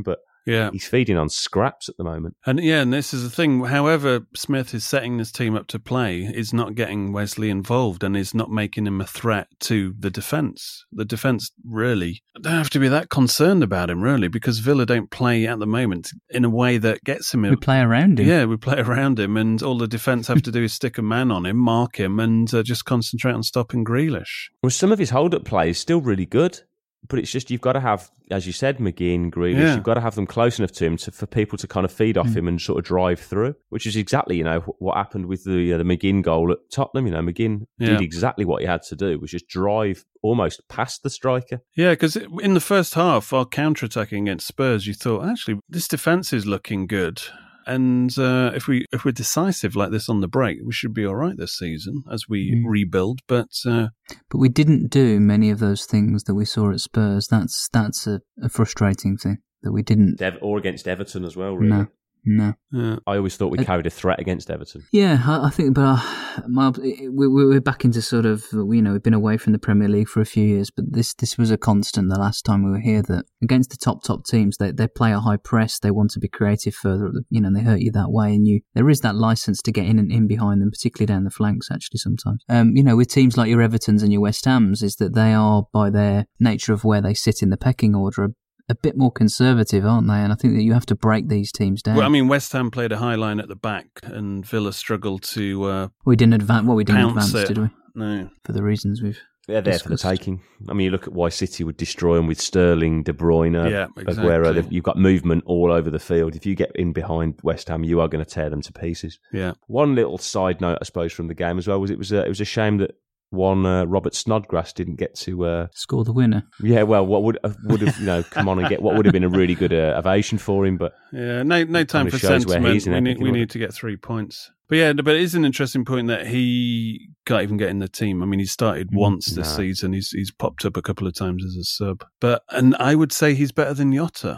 Yeah. He's feeding on scraps at the moment. And yeah, and this is the thing. However Smith is setting this team up to play, is not getting Wesley involved and is not making him a threat to the defence. The defence really don't have to be that concerned about him, really, because Villa don't play at the moment in a way that gets him. We play around him. Yeah, we play around him, and all the defence have to do is stick a man on him, mark him, and uh, just concentrate on stopping Grealish. Well, some of his hold-up play is still really good. But it's just, you've got to have, as you said, McGinn, Grealish, yeah. you've got to have them close enough to him to, for people to kind of feed off mm. him and sort of drive through, which is exactly, you know, what happened with the uh, the McGinn goal at Tottenham. You know, McGinn yeah. did exactly what he had to do, was just drive almost past the striker. Yeah, because in the first half, our counter-attacking against Spurs, you thought, actually, this defence is looking good. And uh, if we if we're decisive like this on the break, we should be all right this season as we mm. rebuild. But uh, but we didn't do many of those things that we saw at Spurs. That's that's a, a frustrating thing that we didn't. Or against Everton as well, really. No. No, yeah. I always thought we carried a threat against Everton. Yeah, I, I think, but uh, my, we, we're back into sort of, you know, we've been away from the Premier League for a few years, but this this was a constant the last time we were here, that against the top top teams, they they play a high press, they want to be creative further, you know, and they hurt you that way, and you there is that license to get in and in behind them, particularly down the flanks. Actually, sometimes, um, you know, with teams like your Evertons and your West Hams, is that they are, by their nature of where they sit in the pecking order, a bit more conservative, aren't they? And I think that you have to break these teams down. Well, I mean, West Ham played a high line at the back, and Villa struggled to. Uh, we didn't advance. Well, we didn't advance, it. did we? No, for the reasons we've. They're there discussed. For the taking. I mean, you look at why City would destroy them with Sterling, De Bruyne, yeah, exactly. Aguero. You've got movement all over the field. If you get in behind West Ham, you are going to tear them to pieces. Yeah. One little side note, I suppose, from the game as well was it was a, it was a shame that. One uh, Robert Snodgrass didn't get to uh, score the winner. Yeah, well, what would uh, would have you know come on and get what would have been a really good uh, ovation for him, but yeah, no no time for sentiment. We need we need to get three points. But yeah, but it is an interesting point that he can't even get in the team. I mean, he started once this no. season. He's he's popped up a couple of times as a sub, but and I would say he's better than Jota.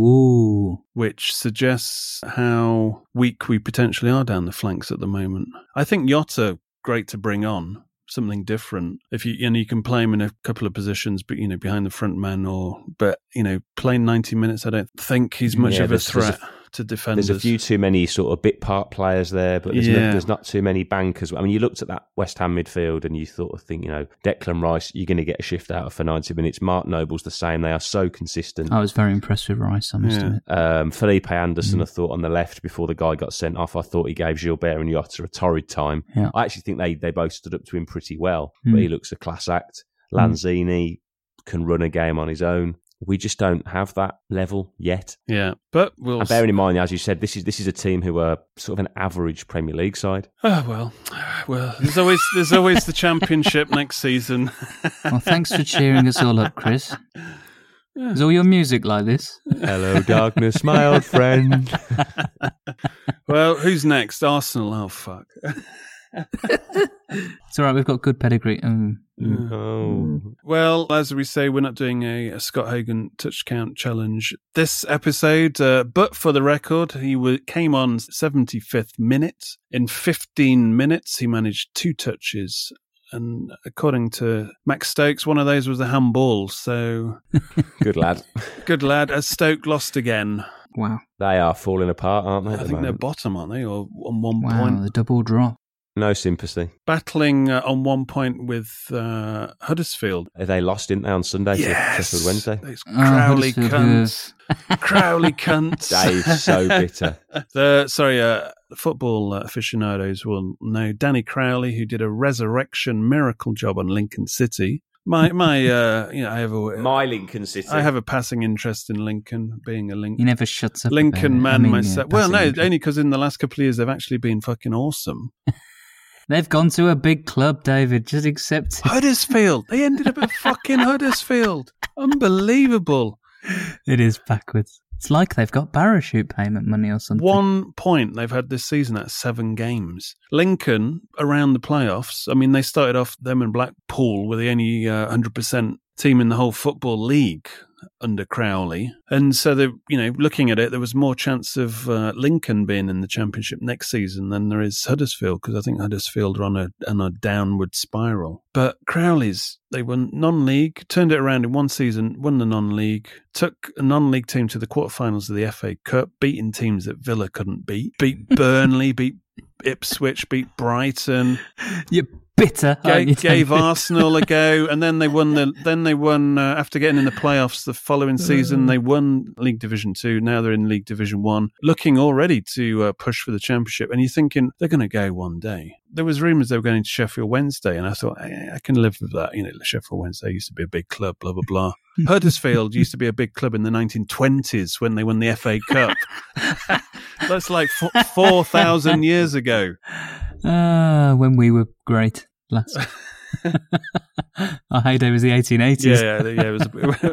Ooh, which suggests how weak we potentially are down the flanks at the moment. I think Jota great to bring on. Something different. If you and you can play him in a couple of positions, but you know behind the front man, or but you know playing ninety minutes, I don't think he's much yeah, of a threat a, to defenders. There's a few too many sort of bit part players there, but there's, yeah. no, there's not too many bankers. I mean, you looked at that West Ham midfield and you thought of think, you know, Declan Rice, you're going to get a shift out of for ninety minutes. Mark Noble's the same. They are so consistent. I was very impressed with Rice, I must yeah. admit. Um, Felipe Anderson, mm. I thought on the left before the guy got sent off, I thought he gave Gilbert and Jota a torrid time. Yeah. I actually think they, they both stood up to him pretty well, mm. but he looks a class act. Lanzini mm. can run a game on his own. We just don't have that level yet. Yeah, but we'll. And bearing in mind, as you said, this is this is a team who are sort of an average Premier League side. Oh well, well, there's always there's always the Championship next season. Well, thanks for cheering us all up, Chris. Is all your music like this? Hello, darkness, my old friend. Well, who's next? Arsenal. Oh fuck. It's all right. We've got good pedigree. Um, oh. Well, as we say, we're not doing a, a Scott Hogan touch count challenge this episode, uh, but for the record, he w- came on seventy-fifth minute. In fifteen minutes, he managed two touches. And according to Max Stokes, one of those was a handball. So good lad. Good lad. As Stoke lost again. Wow. They are falling apart, aren't they? I think moment? They're bottom, aren't they? Or on one wow, point. The double drop. No sympathy. Battling uh, on one point with uh, Huddersfield. They lost, didn't they, on Sunday yes. to Sheffield Wednesday? Those Crowley oh, cunts. Crowley cunts. Dave's so bitter. The, sorry, uh, football aficionados will know Danny Crowley, who did a resurrection miracle job on Lincoln City. My, my, uh, you know, I have a my Lincoln City. I have a passing interest in Lincoln, being a Lincoln. He never shuts up. Lincoln man I mean, myself. Yeah, well, no, interest. only because in the last couple of years they've actually been fucking awesome. They've gone to a big club, David. Just accept it. Huddersfield. They ended up at fucking Huddersfield. Unbelievable. It is backwards. It's like they've got parachute payment money or something. One point they've had this season at seven games. Lincoln, around the playoffs, I mean, they started off, them and Blackpool were the only uh, one hundred percent team in the whole football league. under Crowley. And so, the, you know, looking at it, there was more chance of uh, Lincoln being in the Championship next season than there is Huddersfield, because I think Huddersfield are on a, on a downward spiral. But Crowley's, they won non-league, turned it around in one season, won the non-league, took a non-league team to the quarterfinals of the F A Cup, beating teams that Villa couldn't beat, beat Burnley, beat Ipswich, beat Brighton. You're bitter. Gave, you, gave Arsenal a go, and then they won the. Then they won uh, after getting in the playoffs the following season. They won League Division Two. Now they're in League Division One, looking already to uh, push for the Championship. And you're thinking they're going to go one day. There was rumours they were going to Sheffield Wednesday, and I thought I, I can live with that. You know, Sheffield Wednesday used to be a big club. Blah blah blah. Huddersfield used to be a big club in the nineteen twenties when they won the F A Cup. That's like f- four thousand years ago. Ah, uh, when we were great last. Our heyday was the eighteen eighties. Yeah, yeah, yeah. It was.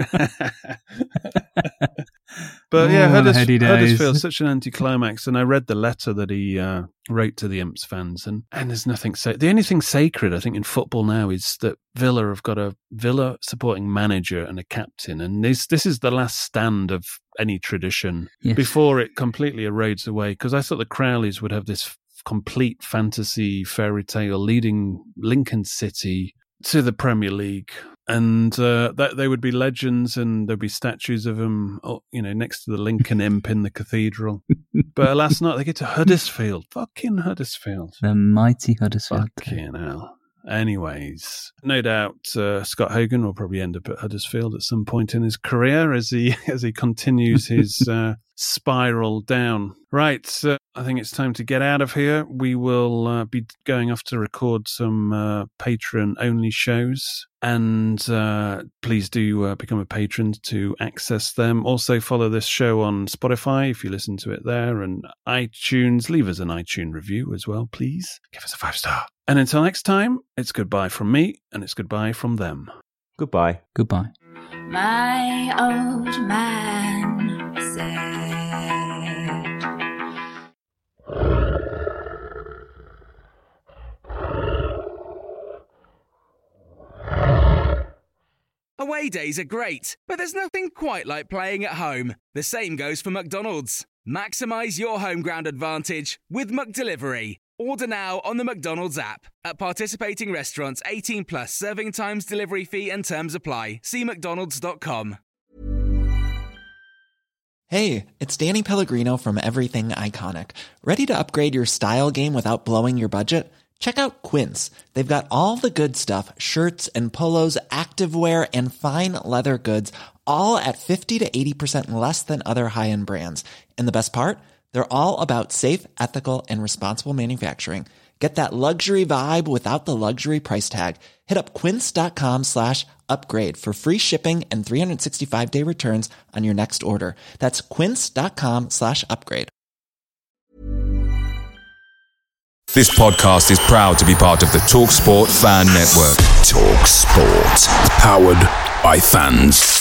But yeah, Hudders- Huddersfield's such an anticlimax, and I read the letter that he uh, wrote to the Imps fans, and, and there's nothing. Sa- the only thing sacred, I think, in football now is that Villa have got a Villa supporting manager and a captain, and this this is the last stand of any tradition yes. before it completely erodes away. Because I thought the Crowleys would have this complete fantasy fairy tale leading Lincoln City to the Premier League, and uh, that they would be legends, and there'd be statues of them, you know, next to the Lincoln Imp in the cathedral. But last night they get to Huddersfield, fucking Huddersfield, the mighty Huddersfield. Fucking hell. Anyways, no doubt uh, Scott Hogan will probably end up at Huddersfield at some point in his career as he as he continues his uh, spiral down. Right, uh, I think it's time to get out of here. We will uh, be going off to record some uh, Patreon-only shows, and uh, please do uh, become a patron to access them. Also, follow this show on Spotify if you listen to it there, and iTunes. Leave us an iTunes review as well, please. Give us a five-star. And until next time, it's goodbye from me, and it's goodbye from them. Goodbye. Goodbye. My old man said, away days are great, but there's nothing quite like playing at home. The same goes for McDonald's. Maximise your home ground advantage with McDelivery. Order now on the McDonald's app. At participating restaurants, eighteen plus, serving times, delivery fee and terms apply. See mcdonalds dot com. Hey, it's Danny Pellegrino from Everything Iconic. Ready to upgrade your style game without blowing your budget? Check out Quince. They've got all the good stuff, shirts and polos, activewear, and fine leather goods, all at fifty to eighty percent less than other high-end brands. And the best part? They're all about safe, ethical, and responsible manufacturing. Get that luxury vibe without the luxury price tag. Hit up quince.com slash upgrade for free shipping and three sixty-five day returns on your next order. That's quince.com slash upgrade. This podcast is proud to be part of the TalkSport Fan Network. TalkSport. Powered by fans.